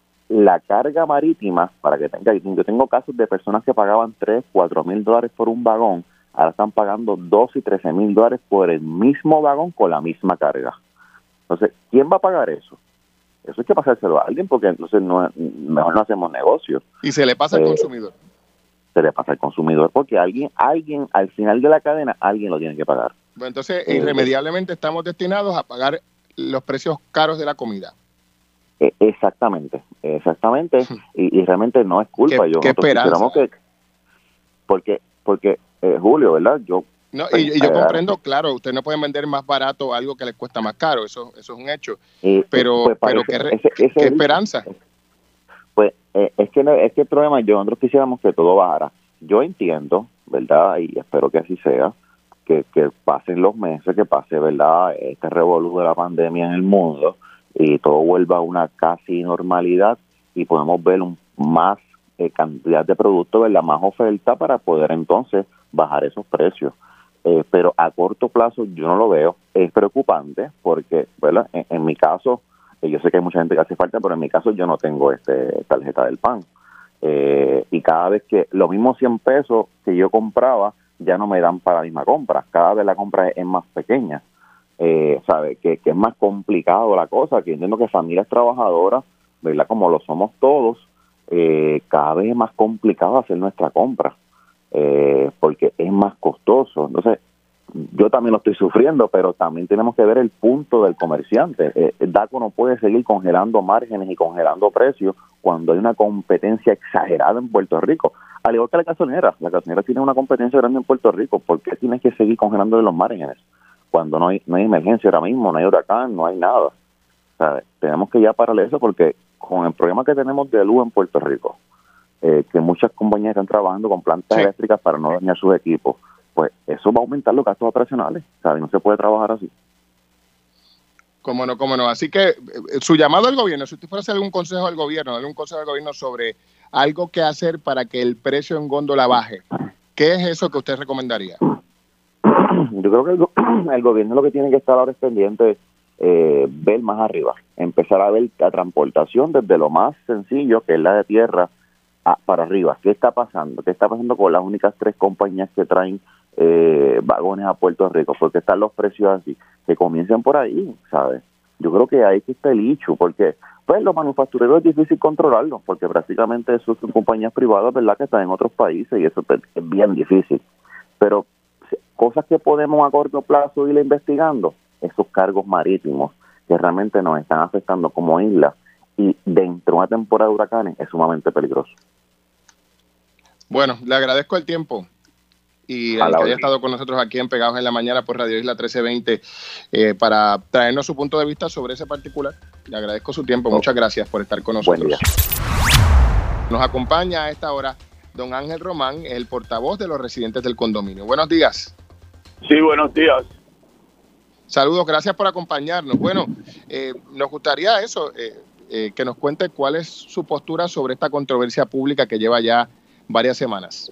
la carga marítima, para que tenga, yo tengo casos de personas que pagaban tres, cuatro mil dólares por un vagón, ahora están pagando dos y trece mil dólares por el mismo vagón con la misma carga. Entonces, ¿quién va a pagar eso? Eso hay que pasárselo a alguien porque entonces no, mejor no hacemos negocios. Y se le pasa al eh, consumidor. Se le pasa al consumidor porque alguien, alguien al final de la cadena, alguien lo tiene que pagar. Bueno, entonces, eh, irremediablemente estamos destinados a pagar los precios caros de la comida. Eh, exactamente, exactamente. Y, y realmente no es culpa. ¿Qué, yo qué esperanza? Que, porque, porque eh, Julio, ¿verdad? Yo No, y, y yo comprendo, claro, usted no puede vender más barato algo que les cuesta más caro, eso eso es un hecho. Eh, pero pues pero parece, ¿qué, ese, ese ¿qué es, esperanza? Pues eh, es que no, es que el problema, yo nosotros quisiéramos que todo bajara. Yo entiendo, ¿verdad? Y espero que así sea, que, que pasen los meses, que pase, ¿verdad? Este revolú de la pandemia en el mundo y todo vuelva a una casi normalidad y podemos ver un más eh, cantidad de productos, ¿verdad? Más oferta para poder entonces bajar esos precios. Eh, pero a corto plazo yo no lo veo. Es preocupante porque, ¿verdad? En, en mi caso, eh, yo sé que hay mucha gente que hace falta, pero en mi caso yo no tengo este tarjeta del PAN. Eh, y cada vez que los mismos cien pesos que yo compraba ya no me dan para la misma compra. Cada vez la compra es, es más pequeña. Eh, ¿sabe? Que, que es más complicado la cosa, que entiendo que familias trabajadoras, ¿verdad? Como lo somos todos, eh, cada vez es más complicado hacer nuestra compra. Eh, porque es más costoso. Entonces, yo también lo estoy sufriendo, pero también tenemos que ver el punto del comerciante. Eh, el DACO no puede seguir congelando márgenes y congelando precios cuando hay una competencia exagerada en Puerto Rico. Al igual que la gasolinera, la gasolinera tiene una competencia grande en Puerto Rico. ¿Por qué tienes que seguir congelando los márgenes? Cuando no hay, no hay emergencia ahora mismo, no hay huracán, no hay nada. O sea, tenemos que ya parar eso porque con el problema que tenemos de luz en Puerto Rico, Eh, que muchas compañías están trabajando con plantas sí. eléctricas para no dañar sus equipos, pues eso va a aumentar los gastos operacionales, ¿sabes? No se puede trabajar así. Cómo no, cómo no. Así que eh, su llamado al gobierno, si usted fuera a hacer algún consejo al gobierno, darle un consejo al gobierno sobre algo que hacer para que el precio en góndola baje, ¿qué es eso que usted recomendaría? Yo creo que el, el gobierno lo que tiene que estar ahora es pendiente, eh, ver más arriba, empezar a ver la transportación desde lo más sencillo, que es la de tierra, Ah, para arriba. ¿Qué está pasando? ¿Qué está pasando con las únicas tres compañías que traen eh, vagones a Puerto Rico? ¿Por qué están los precios así? Que comiencen por ahí, ¿sabes? Yo creo que ahí está el issue, porque pues los manufactureros es difícil controlarlos, porque prácticamente esos son compañías privadas, ¿verdad?, que están en otros países y eso es bien difícil. Pero cosas que podemos a corto plazo ir investigando, esos cargos marítimos que realmente nos están afectando como isla, y dentro de una temporada de huracanes es sumamente peligroso. Bueno, le agradezco el tiempo y el que haya estado con nosotros aquí en Pegados en la Mañana por Radio Isla trece veinte eh, para traernos su punto de vista sobre ese particular. Le agradezco su tiempo. Muchas gracias por estar con nosotros. Nos acompaña a esta hora don Ángel Román, el portavoz de los residentes del condominio. Buenos días. Sí, buenos días. Saludos, gracias por acompañarnos. Bueno, eh, nos gustaría eso, eh, eh, que nos cuente cuál es su postura sobre esta controversia pública que lleva ya varias semanas.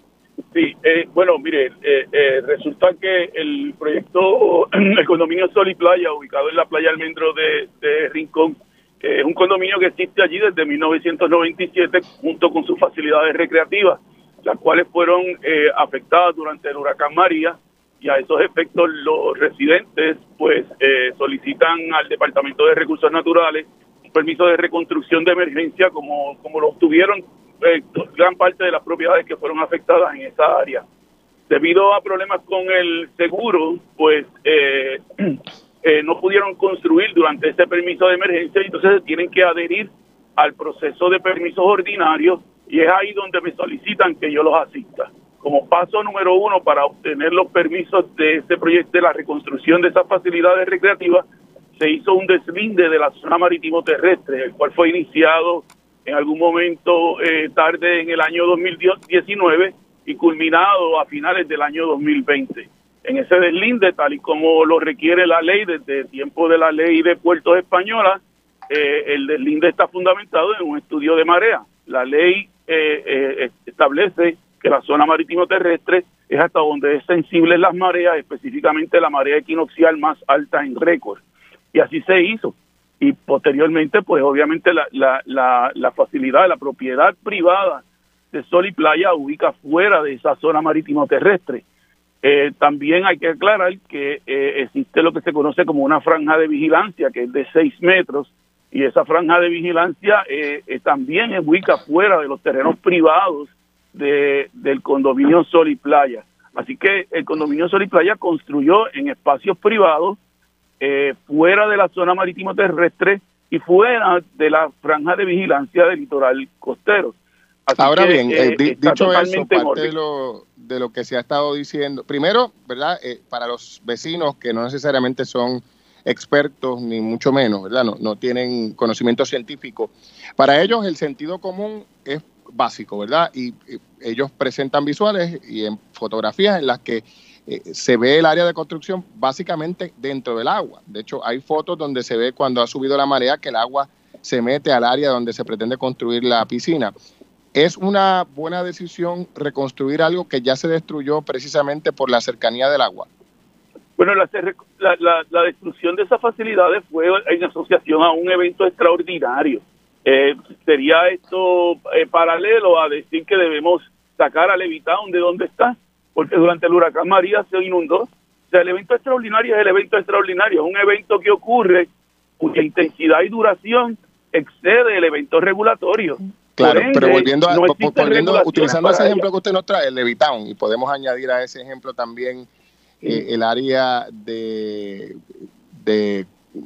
Sí, eh, bueno, mire, eh, eh, resulta que el proyecto, el condominio Sol y Playa, ubicado en la playa Almendro de, de Rincón, eh, es un condominio que existe allí desde mil novecientos noventa y siete, junto con sus facilidades recreativas, las cuales fueron eh, afectadas durante el huracán María, y a esos efectos los residentes pues eh, solicitan al Departamento de Recursos Naturales un permiso de reconstrucción de emergencia, como, como lo obtuvieron Eh, gran parte de las propiedades que fueron afectadas en esa área. Debido a problemas con el seguro, pues eh, eh, no pudieron construir durante ese permiso de emergencia, y entonces tienen que adherir al proceso de permisos ordinarios, y es ahí donde me solicitan que yo los asista. Como paso número uno para obtener los permisos de este proyecto, de la reconstrucción de esas facilidades recreativas, se hizo un deslinde de la zona marítimo terrestre, el cual fue iniciado en algún momento eh, tarde en el año dos mil diecinueve y culminado a finales del año dos mil veinte. En ese deslinde, tal y como lo requiere la ley desde el tiempo de la ley de puertos española, eh, el deslinde está fundamentado en un estudio de marea. La ley eh, eh, establece que la zona marítimo terrestre es hasta donde es sensible las mareas, específicamente la marea equinoccial más alta en récord. Y así se hizo. Y posteriormente, pues obviamente la, la, la, la facilidad, la propiedad privada de Sol y Playa ubica fuera de esa zona marítimo terrestre. Eh, también hay que aclarar que eh, existe lo que se conoce como una franja de vigilancia, que es de seis metros, y esa franja de vigilancia eh, eh, también ubica fuera de los terrenos privados de, del condominio Sol y Playa. Así que el condominio Sol y Playa construyó en espacios privados, Eh, fuera de la zona marítimo terrestre y fuera de la franja de vigilancia del litoral costero. Así Ahora que, bien, eh, eh, dicho eso, parte de lo, de lo que se ha estado diciendo, primero, ¿verdad? Eh, para los vecinos que no necesariamente son expertos, ni mucho menos, ¿verdad? No, no tienen conocimiento científico. Para ellos el sentido común es básico, ¿verdad? Y, y ellos presentan visuales y en fotografías en las que Eh, se ve el área de construcción básicamente dentro del agua. De hecho, hay fotos donde se ve cuando ha subido la marea que el agua se mete al área donde se pretende construir la piscina. ¿Es una buena decisión reconstruir algo que ya se destruyó precisamente por la cercanía del agua? Bueno, la, la, la, la destrucción de esas facilidades fue en asociación a un evento extraordinario. Eh, ¿Sería esto eh, paralelo a decir que debemos sacar a Levitown de donde está? Porque durante el huracán María se inundó. O sea, el evento extraordinario es el evento extraordinario, es un evento que ocurre cuya intensidad y duración excede el evento regulatorio. Claro, ende, pero volviendo, a, no volviendo utilizando ese ejemplo que usted nos trae, el Levitown, y podemos añadir a ese ejemplo también sí. eh, el área de, de,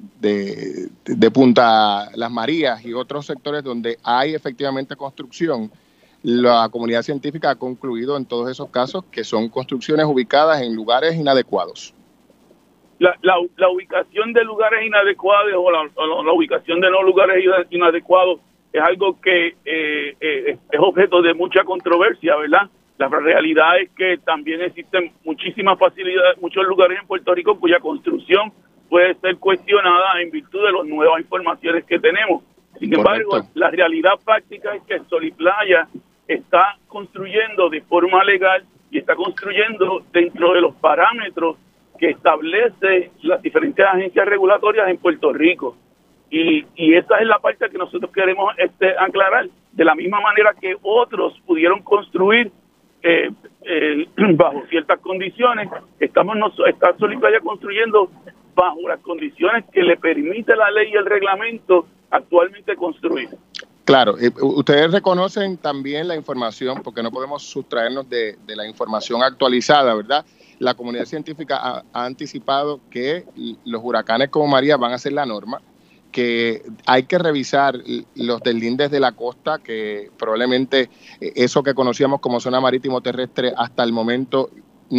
de, de Punta Las Marías y otros sectores donde hay efectivamente construcción. La comunidad científica ha concluido en todos esos casos que son construcciones ubicadas en lugares inadecuados. La, la, la ubicación de lugares inadecuados o la, o la ubicación de no lugares inadecuados es algo que eh, eh, es objeto de mucha controversia, ¿verdad? La realidad es que también existen muchísimas facilidades, muchos lugares en Puerto Rico cuya construcción puede ser cuestionada en virtud de las nuevas informaciones que tenemos. Sin embargo, Correcto. La realidad práctica es que Sol y Playa está construyendo de forma legal y está construyendo dentro de los parámetros que establece las diferentes agencias regulatorias en Puerto Rico. Y, y esa es la parte que nosotros queremos este, aclarar. De la misma manera que otros pudieron construir eh, eh, bajo ciertas condiciones, estamos nosotros, está Sol y Playa construyendo bajo las condiciones que le permite la ley y el reglamento actualmente construir. Claro, eh, ustedes reconocen también la información, porque no podemos sustraernos de, de la información actualizada, ¿verdad? La comunidad científica ha, ha anticipado que los huracanes como María van a ser la norma, que hay que revisar los deslindes de la costa, que probablemente eso que conocíamos como zona marítimo terrestre hasta el momento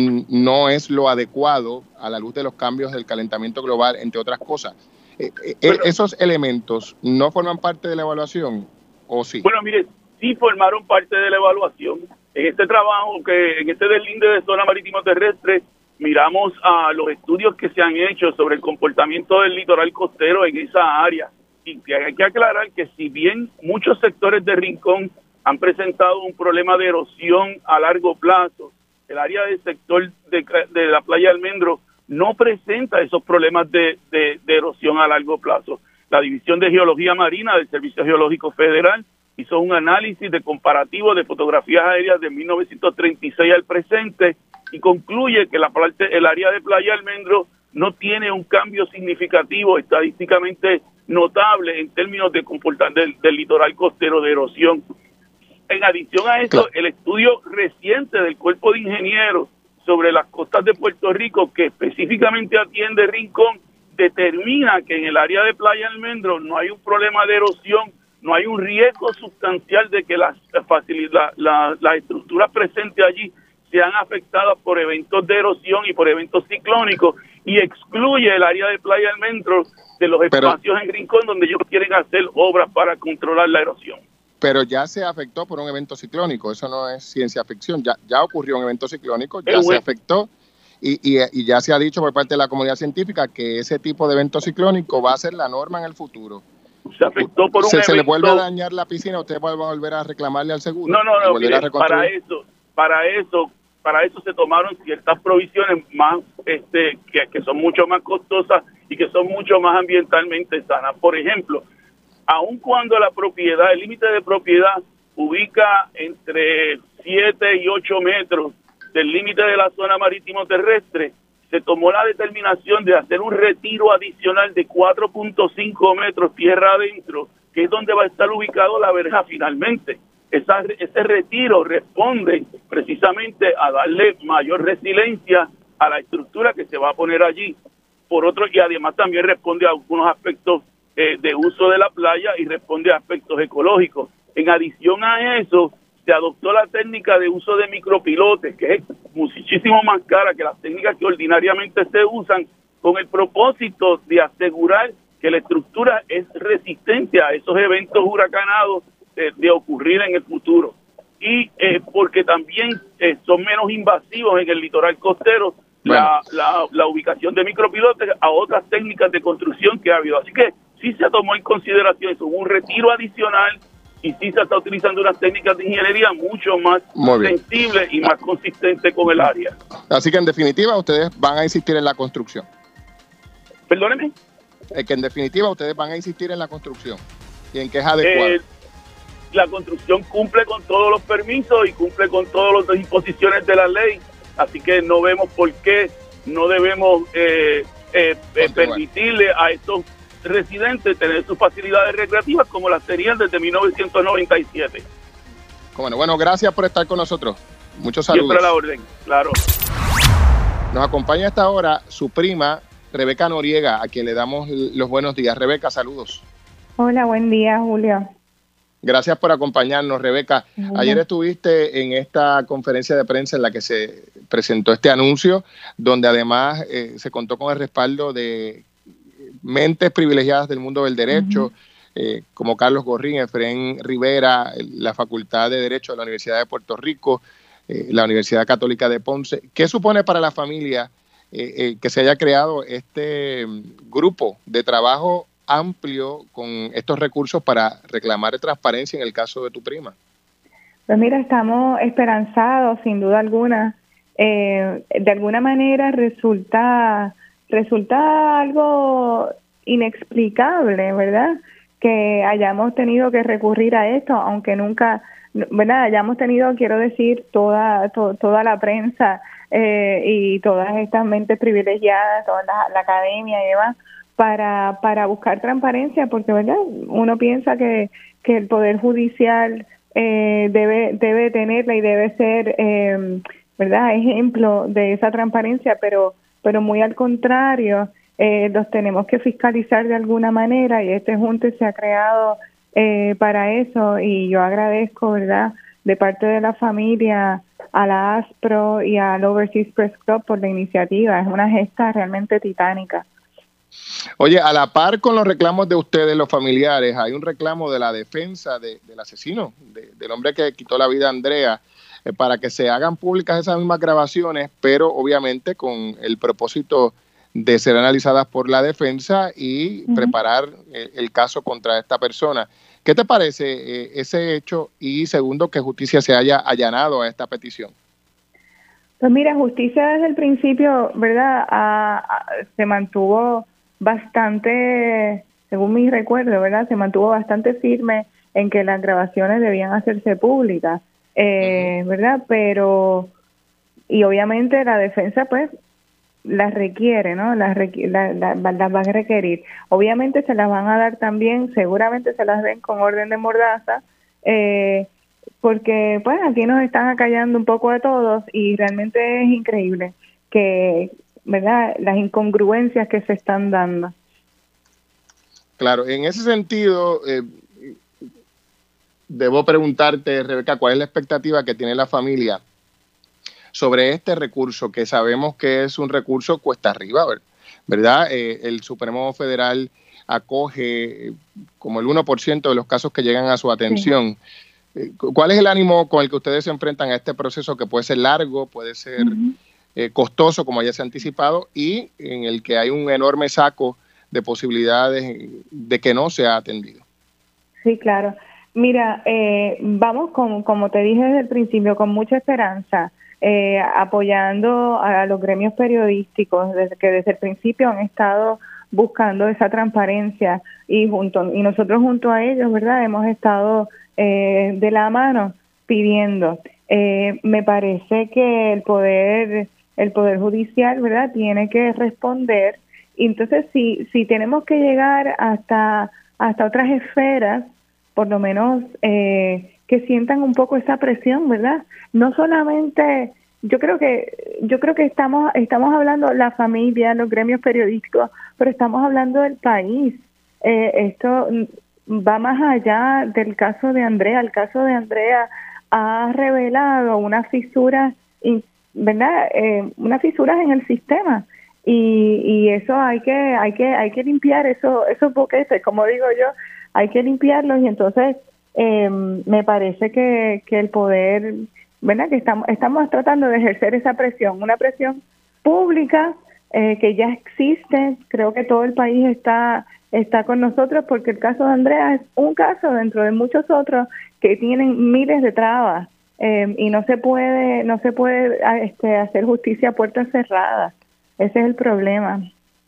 no es lo adecuado a la luz de los cambios del calentamiento global, entre otras cosas. Eh, eh, Pero, ¿esos elementos no forman parte de la evaluación o sí? Bueno, mire, sí formaron parte de la evaluación. En este trabajo, que en este deslinde de zona marítimo terrestre, miramos a los estudios que se han hecho sobre el comportamiento del litoral costero en esa área. Y hay que aclarar que si bien muchos sectores de Rincón han presentado un problema de erosión a largo plazo, el área del sector de, de la playa Almendro no presenta esos problemas de, de, de erosión a largo plazo. La División de Geología Marina del Servicio Geológico Federal hizo un análisis de comparativo de fotografías aéreas de mil novecientos treinta y seis al presente y concluye que la parte, el área de Playa Almendro no tiene un cambio significativo estadísticamente notable en términos de comportamiento del, del litoral costero de erosión. En adición a eso, el estudio reciente del Cuerpo de Ingenieros sobre las costas de Puerto Rico, que específicamente atiende Rincón, determina que en el área de Playa Almendro no hay un problema de erosión, no hay un riesgo sustancial de que las, la, la, las estructuras presentes allí sean afectadas por eventos de erosión y por eventos ciclónicos, y excluye el área de Playa Almendro de los espacios Pero, en Rincón donde ellos quieren hacer obras para controlar la erosión. Pero ya se afectó por un evento ciclónico, eso no es ciencia ficción, ya, ya ocurrió un evento ciclónico, ya se afectó y, y, y ya se ha dicho por parte de la comunidad científica que ese tipo de evento ciclónico va a ser la norma en el futuro. Se afectó por un se, evento... se le vuelve a dañar la piscina, usted va a volver a reclamarle al seguro. No, no, no, mire, para eso, para eso, para eso se tomaron ciertas provisiones más, este, que, que son mucho más costosas y que son mucho más ambientalmente sanas. Por ejemplo, aun cuando la propiedad, el límite de propiedad ubica entre siete y ocho metros del límite de la zona marítimo terrestre, se tomó la determinación de hacer un retiro adicional de cuatro punto cinco metros tierra adentro, que es donde va a estar ubicado la verja finalmente. Esa, ese retiro responde precisamente a darle mayor resiliencia a la estructura que se va a poner allí. Por otro, y además también responde a algunos aspectos eh, de uso de la playa y responde a aspectos ecológicos. En adición a eso, se adoptó la técnica de uso de micropilotes, que es muchísimo más cara que las técnicas que ordinariamente se usan, con el propósito de asegurar que la estructura es resistente a esos eventos huracanados de, de ocurrir en el futuro. Y eh, porque también eh, son menos invasivos en el litoral costero, bueno. la, la, la ubicación de micropilotes a otras técnicas de construcción que ha habido. Así que sí se tomó en consideración eso, un retiro adicional, y sí se está utilizando unas técnicas de ingeniería mucho más sensibles y más consistentes con el área. Así que en definitiva ustedes van a insistir en la construcción. Perdóneme. Eh, que en definitiva ustedes van a insistir en la construcción y en que es adecuada. Eh, la construcción cumple con todos los permisos y cumple con todas las disposiciones de la ley, así que no vemos por qué no debemos eh, eh, eh, permitirle a estos residentes tener sus facilidades recreativas como las tenían desde mil novecientos noventa y siete. Bueno, bueno, gracias por estar con nosotros. Muchos saludos. Siempre a la orden, claro. Nos acompaña a esta hora su prima, Rebeca Noriega, a quien le damos los buenos días. Rebeca, saludos. Hola, buen día, Julio. Gracias por acompañarnos, Rebeca. Uh-huh. Ayer estuviste en esta conferencia de prensa en la que se presentó este anuncio, donde además eh, se contó con el respaldo de mentes privilegiadas del mundo del derecho, uh-huh. eh, como Carlos Gorrín, Efraín Rivera, la Facultad de Derecho de la Universidad de Puerto Rico, eh, la Universidad Católica de Ponce. ¿Qué supone para la familia eh, eh, que se haya creado este grupo de trabajo amplio con estos recursos para reclamar transparencia en el caso de tu prima? Pues mira, estamos esperanzados, sin duda alguna. Eh, de alguna manera resulta... Resulta algo inexplicable, ¿verdad? que hayamos tenido que recurrir a esto, aunque nunca, ¿verdad? Hayamos tenido, quiero decir, toda to, toda la prensa eh, y todas estas mentes privilegiadas, toda la, la academia y demás, para para buscar transparencia, porque, ¿verdad? Uno piensa que, que el Poder Judicial eh, debe debe tenerla y debe ser, eh, ¿verdad?, ejemplo de esa transparencia, pero pero muy al contrario, eh, los tenemos que fiscalizar de alguna manera, y este junte se ha creado eh, para eso, y yo agradezco, ¿verdad?, de parte de la familia a la ASPRO y al Overseas Press Club por la iniciativa. Es una gesta realmente titánica. Oye, a la par con los reclamos de ustedes, los familiares, hay un reclamo de la defensa de, del asesino, de, del hombre que quitó la vida a Andrea, eh, para que se hagan públicas esas mismas grabaciones, pero obviamente con el propósito de ser analizadas por la defensa y uh-huh. preparar el, el caso contra esta persona. ¿Qué te parece eh, ese hecho? Y segundo, que justicia se haya allanado a esta petición. Pues mira, justicia desde el principio, ¿verdad? A, a, se mantuvo bastante, según mi recuerdo, ¿verdad? Se mantuvo bastante firme en que las grabaciones debían hacerse públicas, eh, uh-huh. ¿verdad? Pero, y obviamente la defensa, pues, las requiere, ¿no? Las, requ- la, la, las va a requerir. Obviamente se las van a dar también, seguramente se las den con orden de mordaza, eh, porque pues aquí nos están acallando un poco a todos, y realmente es increíble que, ¿verdad?, las incongruencias que se están dando. Claro, en ese sentido, eh, debo preguntarte, Rebeca, ¿cuál es la expectativa que tiene la familia sobre este recurso, que sabemos que es un recurso cuesta arriba, ¿verdad? Eh, el Supremo Federal acoge como el uno por ciento de los casos que llegan a su atención. Sí. ¿Cuál es el ánimo con el que ustedes se enfrentan a este proceso, que puede ser largo, puede ser uh-huh. eh, costoso, como ya se ha anticipado, y en el que hay un enorme saco de posibilidades de que no sea atendido? Sí, claro. Mira, eh, vamos, con, como te dije desde el principio, con mucha esperanza, eh, apoyando a los gremios periodísticos, desde que desde el principio han estado buscando esa transparencia, y junto y nosotros junto a ellos, ¿verdad?, hemos estado eh, de la mano pidiendo. Eh, me parece que el poder el poder judicial, ¿verdad?, tiene que responder, y entonces si si tenemos que llegar hasta hasta otras esferas, por lo menos eh, que sientan un poco esa presión, ¿verdad? No solamente, yo creo que yo creo que estamos estamos hablando la familia, los gremios periodísticos, pero estamos hablando del país. Eh, esto va más allá del caso de Andrea. El caso de Andrea ha revelado una fisura, ¿verdad? Eh, unas fisuras en el sistema, y, y eso hay que hay que hay que limpiar eso, esos boquetes, como digo yo, hay que limpiarlos. Y entonces eh, me parece que, que el poder, ¿verdad?, que estamos estamos tratando de ejercer esa presión, una presión pública eh, que ya existe. Creo que todo el país está está con nosotros, porque el caso de Andrea es un caso dentro de muchos otros que tienen miles de trabas, eh, y no se puede no se puede este, hacer justicia a puertas cerradas. Ese es el problema.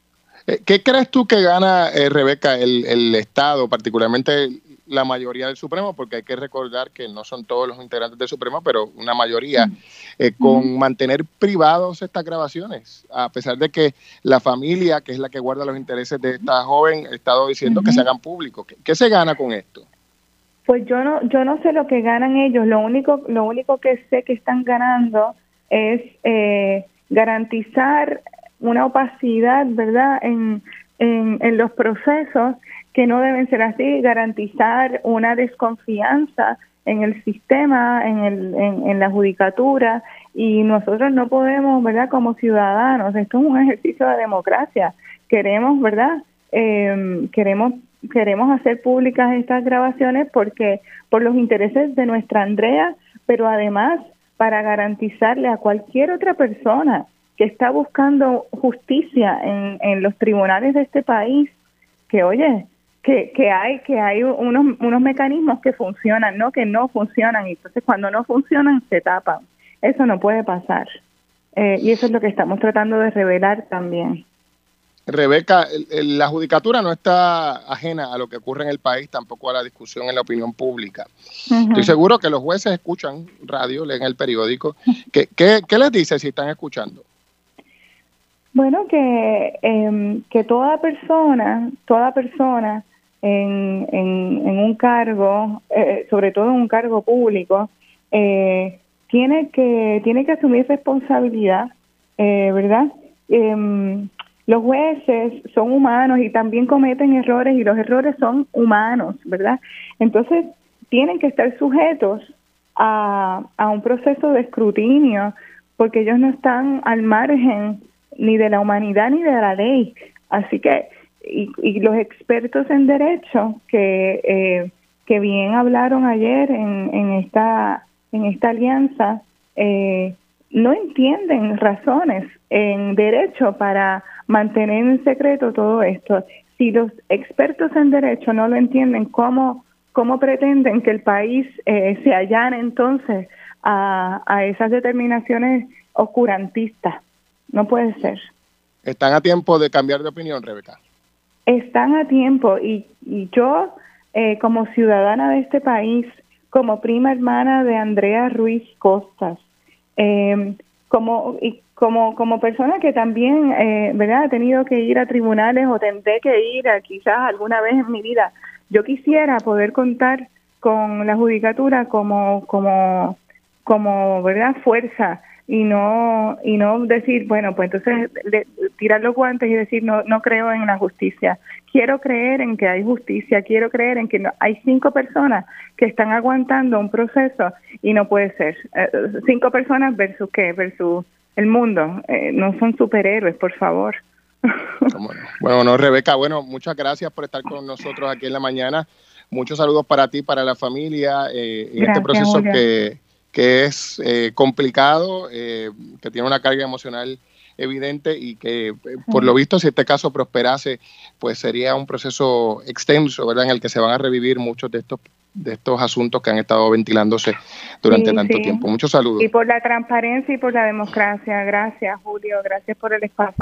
¿Qué crees tú que gana, eh, Rebeca, el, el Estado, particularmente la mayoría del Supremo? Porque hay que recordar que no son todos los integrantes del Supremo, pero una mayoría, eh, con uh-huh. mantener privados estas grabaciones, a pesar de que la familia, que es la que guarda los intereses de esta joven, ha estado diciendo uh-huh. que se hagan públicos. ¿Qué, qué se gana con esto? Pues yo no yo no sé lo que ganan ellos. Lo único lo único que sé que están ganando es eh, garantizar una opacidad, ¿verdad?, en, en, en los procesos que no deben ser así, garantizar una desconfianza en el sistema, en, el, en, en la judicatura, y nosotros no podemos, ¿verdad?, como ciudadanos, esto es un ejercicio de democracia, queremos, ¿verdad?, eh, queremos queremos hacer públicas estas grabaciones porque por los intereses de nuestra Andrea, pero además para garantizarle a cualquier otra persona que está buscando justicia en, en los tribunales de este país, que oye, que, que hay que hay unos unos mecanismos que funcionan, no que no funcionan, y entonces cuando no funcionan se tapan. Eso no puede pasar, eh, y eso es lo que estamos tratando de revelar también. Rebeca, el, el, la judicatura no está ajena a lo que ocurre en el país, tampoco a la discusión en la opinión pública. Uh-huh. Estoy seguro que los jueces escuchan radio, leen el periódico. ¿Qué, qué, qué les dice si están escuchando? Bueno, que, eh, que toda persona, toda persona en, en, en un cargo, eh, sobre todo en un cargo público, eh, tiene que tiene que asumir responsabilidad, eh, ¿verdad? Eh, los jueces son humanos y también cometen errores y los errores son humanos, ¿verdad? Entonces, tienen que estar sujetos a, a un proceso de escrutinio porque ellos no están al margen ni de la humanidad ni de la ley. Así que, y, y los expertos en derecho que eh, que bien hablaron ayer en, en esta en esta alianza, eh, no entienden razones en derecho para mantener en secreto todo esto. Si los expertos en derecho no lo entienden, ¿cómo, cómo pretenden que el país eh, se allane entonces a, a esas determinaciones oscurantistas? No puede ser. ¿Están a tiempo de cambiar de opinión, Rebeca? Están a tiempo y, y yo, eh, como ciudadana de este país, como prima hermana de Andrea Ruiz Costas, eh, como y como como persona que también, eh, ¿verdad?, ha tenido que ir a tribunales o tendré que ir a, quizás alguna vez en mi vida. Yo quisiera poder contar con la judicatura como como como, ¿verdad?, fuerza y no y no decir, bueno, pues entonces de, tirar los guantes y decir no no creo en la justicia. Quiero creer en que hay justicia, quiero creer en que no, hay cinco personas que están aguantando un proceso y no puede ser. Eh, cinco personas versus qué, versus el mundo. Eh, no son superhéroes, por favor. Bueno, bueno, no, Rebeca, bueno, muchas gracias por estar con nosotros aquí en la mañana. Muchos saludos para ti, para la familia, eh, en gracias, este proceso Julia. que que es eh, complicado, eh, que tiene una carga emocional evidente y que, eh, por lo visto, si este caso prosperase, pues sería un proceso extenso, ¿verdad?, en el que se van a revivir muchos de estos de estos asuntos que han estado ventilándose durante sí, tanto sí. tiempo. Muchos saludos. Y por la transparencia y por la democracia. Gracias, Julio. Gracias por el espacio.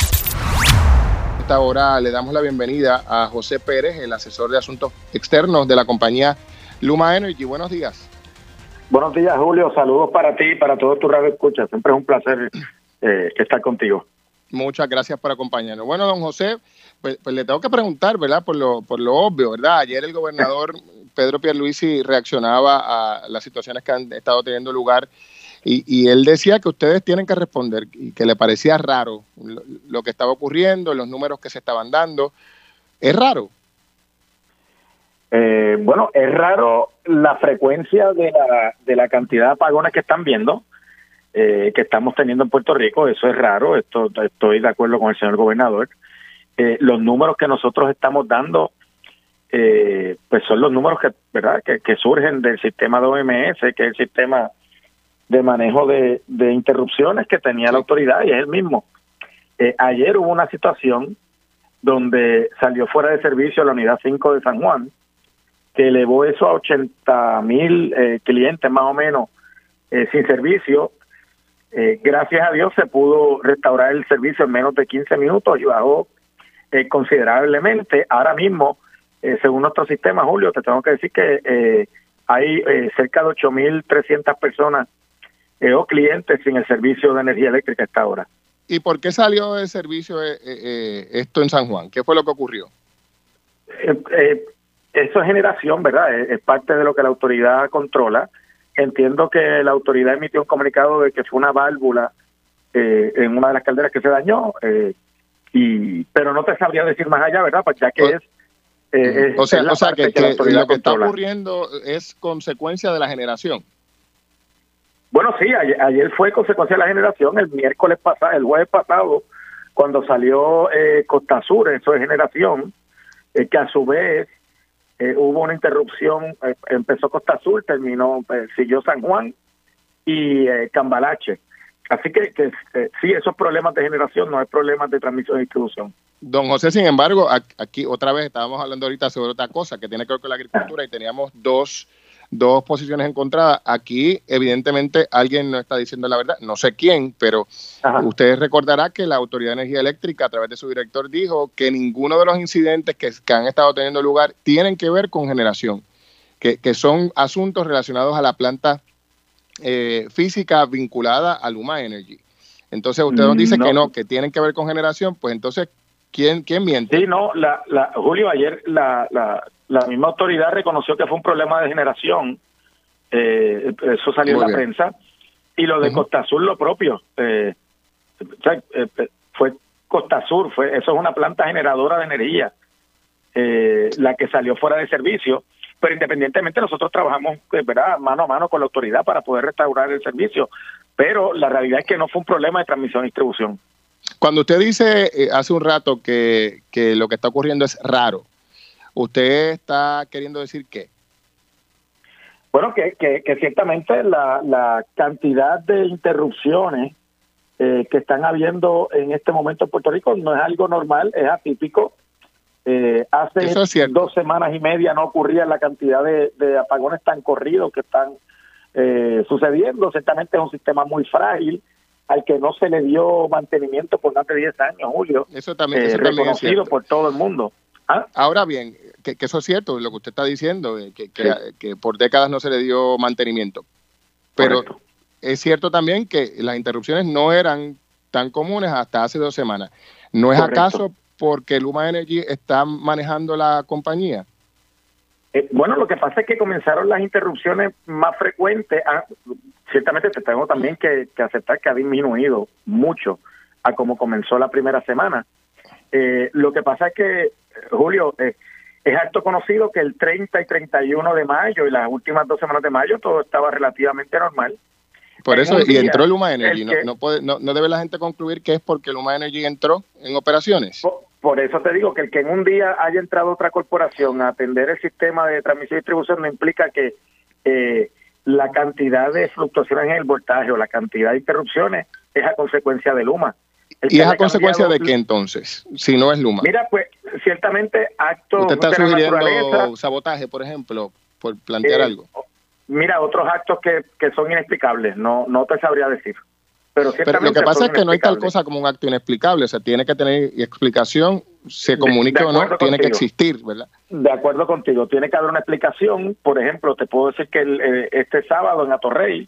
A esta hora le damos la bienvenida a José Pérez, el asesor de asuntos externos de la compañía Luma Energy. Buenos días. Buenos días, Julio. Saludos para ti y para todos tus radioescuchas. Siempre es un placer eh, estar contigo. Muchas gracias por acompañarnos. Bueno, don José, pues, pues le tengo que preguntar, ¿verdad?, por lo, por lo obvio, ¿verdad? Ayer el gobernador Pedro Pierluisi reaccionaba a las situaciones que han estado teniendo lugar y, y él decía que ustedes tienen que responder y que le parecía raro lo, lo que estaba ocurriendo, los números que se estaban dando. ¿Es raro? Eh, bueno, es raro la frecuencia de la, de la cantidad de apagones que están viendo, eh, que estamos teniendo en Puerto Rico. Eso es raro, esto estoy de acuerdo con el señor gobernador. Eh, los números que nosotros estamos dando, eh, pues son los números que, ¿verdad?, que, que surgen del sistema de O M S, que es el sistema de manejo de, de interrupciones que tenía la autoridad, y es el mismo. Eh, ayer hubo una situación donde salió fuera de servicio la unidad cinco de San Juan, que elevó eso a ochenta mil eh, clientes más o menos eh, sin servicio. Eh, gracias a Dios se pudo restaurar el servicio en menos de quince minutos y bajó eh, considerablemente. Ahora mismo, eh, según nuestro sistema, Julio, te tengo que decir que eh, hay eh, cerca de ocho mil trescientas personas eh, o clientes sin el servicio de energía eléctrica a esta hora. ¿Y por qué salió de servicio eh, eh, esto en San Juan? ¿Qué fue lo que ocurrió? Eh, eh, Eso es generación, ¿verdad? Es, es parte de lo que la autoridad controla. Entiendo que la autoridad emitió un comunicado de que fue una válvula eh, en una de las calderas que se dañó, eh, y pero no te sabría decir más allá, ¿verdad? Pues ya que o, es, eh, es... O sea, es o sea que, que, que lo que controla. está ocurriendo es consecuencia de la generación. Bueno, sí, ayer, ayer fue consecuencia de la generación. El miércoles pasado, el jueves pasado, cuando salió eh, Costa Sur, eso es generación, eh, que a su vez Eh, hubo una interrupción, eh, empezó Costa Azul, terminó, eh, siguió San Juan y eh, Cambalache. Así que, que eh, sí, esos problemas de generación no hay problemas de transmisión y distribución. Don José, sin embargo, aquí otra vez estábamos hablando ahorita sobre otra cosa que tiene que ver con la agricultura y teníamos dos dos posiciones encontradas. Aquí, evidentemente, alguien no está diciendo la verdad, no sé quién, pero Ajá. Ustedes recordarán que la Autoridad de Energía Eléctrica, a través de su director, dijo que ninguno de los incidentes que, que han estado teniendo lugar tienen que ver con generación, que, que son asuntos relacionados a la planta eh, física vinculada a Luma Energy. Entonces, usted nos dice no. que no, que tienen que ver con generación, pues entonces, ¿quién, quién miente? Sí, no, la, la, Julio, ayer la, la, la misma autoridad reconoció que fue un problema de generación, eh, eso salió Muy en la bien. prensa, y lo de uh-huh. Costa Sur lo propio, eh, o sea, eh, fue Costa Sur, fue, eso es una planta generadora de energía, eh, la que salió fuera de servicio, pero independientemente nosotros trabajamos ¿verdad? mano a mano con la autoridad para poder restaurar el servicio, pero la realidad es que no fue un problema de transmisión y distribución. Cuando usted dice eh, hace un rato que, que lo que está ocurriendo es raro, ¿usted está queriendo decir qué? Bueno, que, que, que ciertamente la, la cantidad de interrupciones eh, que están habiendo en este momento en Puerto Rico no es algo normal, es atípico. Eh, hace es dos semanas y media no ocurría la cantidad de, de apagones tan corridos que están eh, sucediendo. Ciertamente es un sistema muy frágil al que no se le dio mantenimiento por más de diez años, Julio. Eso también, eh, eso también es cierto. por todo el mundo. ¿Ah? Ahora bien, que, que eso es cierto, lo que usted está diciendo, que, que, sí. que por décadas no se le dio mantenimiento. Pero Correcto. Es cierto también que las interrupciones no eran tan comunes hasta hace dos semanas. ¿No es Correcto. acaso porque Luma Energy está manejando la compañía? Eh, bueno, lo que pasa es que comenzaron las interrupciones más frecuentes. Ah, ciertamente te tengo también que, que aceptar que ha disminuido mucho a como comenzó la primera semana. Eh, lo que pasa es que, Julio, eh, es harto conocido que el treinta y treinta y uno de mayo y las últimas dos semanas de mayo todo estaba relativamente normal. Por eso, y entró Luma Energy. No, no, puede, no, no debe la gente concluir que es porque Luma Energy entró en operaciones. Por, por eso te digo que el que en un día haya entrado otra corporación a atender el sistema de transmisión y distribución no implica que eh, la cantidad de fluctuaciones en el voltaje o la cantidad de interrupciones es a consecuencia de Luma. El ¿Y es a consecuencia de qué entonces, si no es Luma? Mira, pues, ciertamente actos ¿Usted está sugiriendo sabotaje, por ejemplo, por plantear eh, algo? Mira, otros actos que, que son inexplicables, no no te sabría decir. Pero, Pero lo que pasa es que no hay tal cosa como un acto inexplicable, o sea, tiene que tener explicación, se comunique o no, contigo. Tiene que existir, ¿verdad? De acuerdo contigo, tiene que haber una explicación. Por ejemplo, te puedo decir que el, eh, este sábado en Atorrey,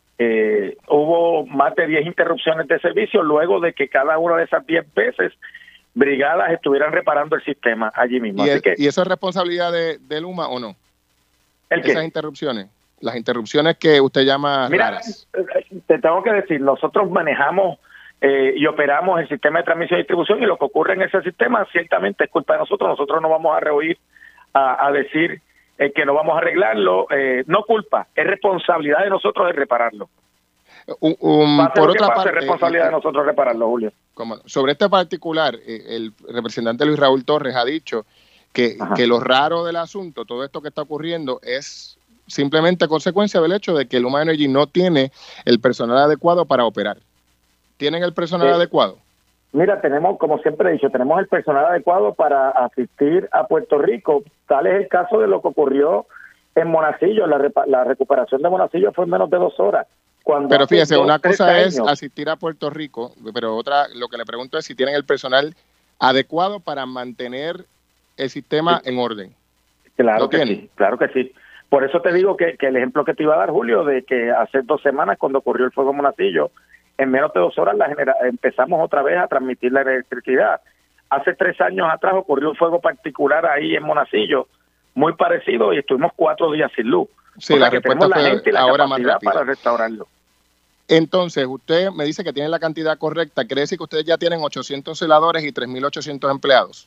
Eh, hubo más de diez interrupciones de servicio luego de que cada una de esas diez veces brigadas estuvieran reparando el sistema allí mismo. ¿Y, Así es, que, ¿y eso es responsabilidad de, de Luma o no? ¿El qué? Esas interrupciones, las interrupciones que usted llama Mira, raras. Te tengo que decir, nosotros manejamos eh, y operamos el sistema de transmisión y distribución y lo que ocurre en ese sistema ciertamente es culpa de nosotros. Nosotros no vamos a rehuir a, a decir Eh, que no vamos a arreglarlo, eh, no culpa, es responsabilidad de nosotros de repararlo. Um, um, por otra pase, parte, es responsabilidad eh, de nosotros repararlo, Julio. Como, sobre este particular, eh, el representante Luis Raúl Torres ha dicho que, que lo raro del asunto, todo esto que está ocurriendo, es simplemente consecuencia del hecho de que Luma Energy no tiene el personal adecuado para operar. ¿Tienen el personal sí. adecuado? Mira, tenemos, como siempre he dicho, tenemos el personal adecuado para asistir a Puerto Rico. Tal es el caso de lo que ocurrió en Monacillo. La, repa- la recuperación de Monacillo fue en menos de dos horas. Cuando pero fíjese, dos, una cosa años, es asistir a Puerto Rico, pero otra, lo que le pregunto es si tienen el personal adecuado para mantener el sistema sí. en orden. Claro que tienen? sí, claro que sí. Por eso te digo que, que el ejemplo que te iba a dar, Julio, de que hace dos semanas cuando ocurrió el fuego en Monacillo, en menos de dos horas la genera- empezamos otra vez a transmitir la electricidad. Hace tres años atrás ocurrió un fuego particular ahí en Monacillo, muy parecido, y estuvimos cuatro días sin luz. Sí, o sea, la que respuesta tenemos la gente y la ahora capacidad más para restaurarlo. Entonces, usted me dice que tiene la cantidad correcta. ¿Quiere decir que ustedes ya tienen ochocientos celadores y tres mil ochocientos empleados?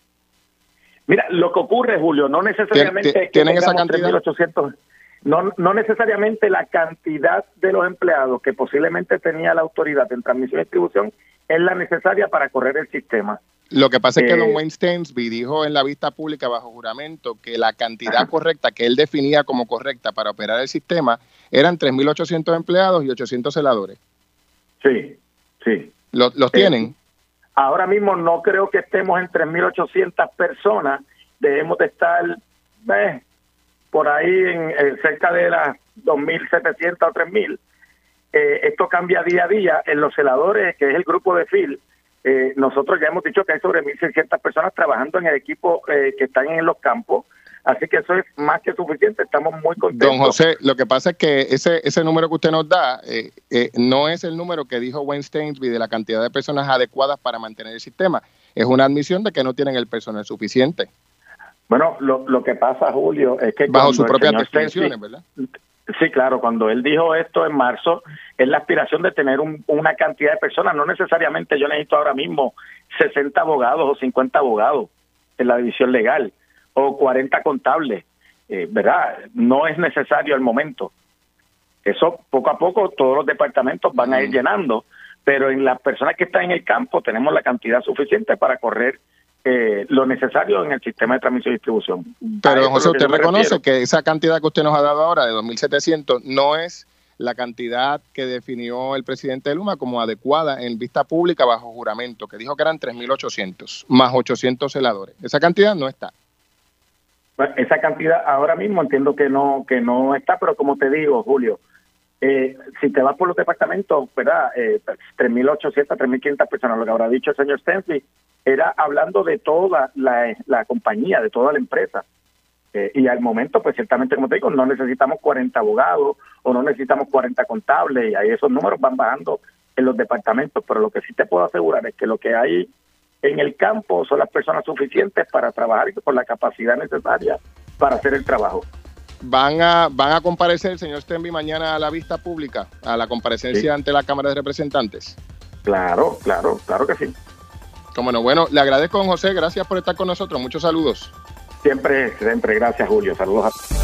Mira, lo que ocurre, Julio, no necesariamente ¿Tien, es que ¿tienen esa cantidad? tres mil ochocientos. No, no necesariamente la cantidad de los empleados que posiblemente tenía la autoridad en transmisión y distribución es la necesaria para correr el sistema. Lo que pasa eh, es que don Wayne Stensby dijo en la vista pública bajo juramento que la cantidad ajá. correcta que él definía como correcta para operar el sistema eran tres mil ochocientos empleados y ochocientos celadores. Sí, sí. ¿Los, los eh, tienen? Ahora mismo no creo que estemos en tres mil ochocientas personas. Debemos de estar... Eh, por ahí en, en cerca de las dos mil setecientas o tres mil. Eh, esto cambia día a día. En los celadores, que es el grupo de F I L, eh, nosotros ya hemos dicho que hay sobre mil seiscientas personas trabajando en el equipo eh, que están en los campos. Así que eso es más que suficiente, estamos muy contentos. Don José, lo que pasa es que ese ese número que usted nos da eh, eh, no es el número que dijo Wayne Stainsby de la cantidad de personas adecuadas para mantener el sistema. Es una admisión de que no tienen el personal suficiente. Bueno, lo, lo que pasa, Julio, es que... Bajo sus propias definiciones, ¿verdad? Sí, claro, cuando él dijo esto en marzo, es la aspiración de tener un, una cantidad de personas. No necesariamente yo necesito ahora mismo sesenta abogados o cincuenta abogados en la división legal, o cuarenta contables, eh, ¿verdad? No es necesario al momento. Eso poco a poco todos los departamentos van a ir llenando, pero en las personas que están en el campo tenemos la cantidad suficiente para correr eh, lo necesario en el sistema de transmisión y distribución. Pero, don José, usted reconoce que esa cantidad que usted nos ha dado ahora de dos mil setecientos no es la cantidad que definió el presidente de Luma como adecuada en vista pública bajo juramento, que dijo que eran tres mil ochocientos, más ochocientos celadores. Esa cantidad no está. Esa cantidad ahora mismo entiendo que no que no está, pero como te digo, Julio, eh, si te vas por los departamentos, ¿verdad? Eh, tres mil ochocientas, tres mil quinientas personas, lo que habrá dicho el señor Stensby, era hablando de toda la, la compañía, de toda la empresa. Eh, y al momento, pues ciertamente, como te digo, no necesitamos cuarenta abogados o no necesitamos cuarenta contables, y ahí esos números van bajando en los departamentos, pero lo que sí te puedo asegurar es que lo que hay en el campo son las personas suficientes para trabajar y con la capacidad necesaria para hacer el trabajo. ¿Van a van a comparecer el señor Stensby mañana a la vista pública, a la comparecencia sí. ante la Cámara de Representantes? Claro, claro, claro que sí. Cómo no. Bueno, le agradezco, don José, gracias por estar con nosotros. Muchos saludos. Siempre, siempre. Gracias, Julio. Saludos a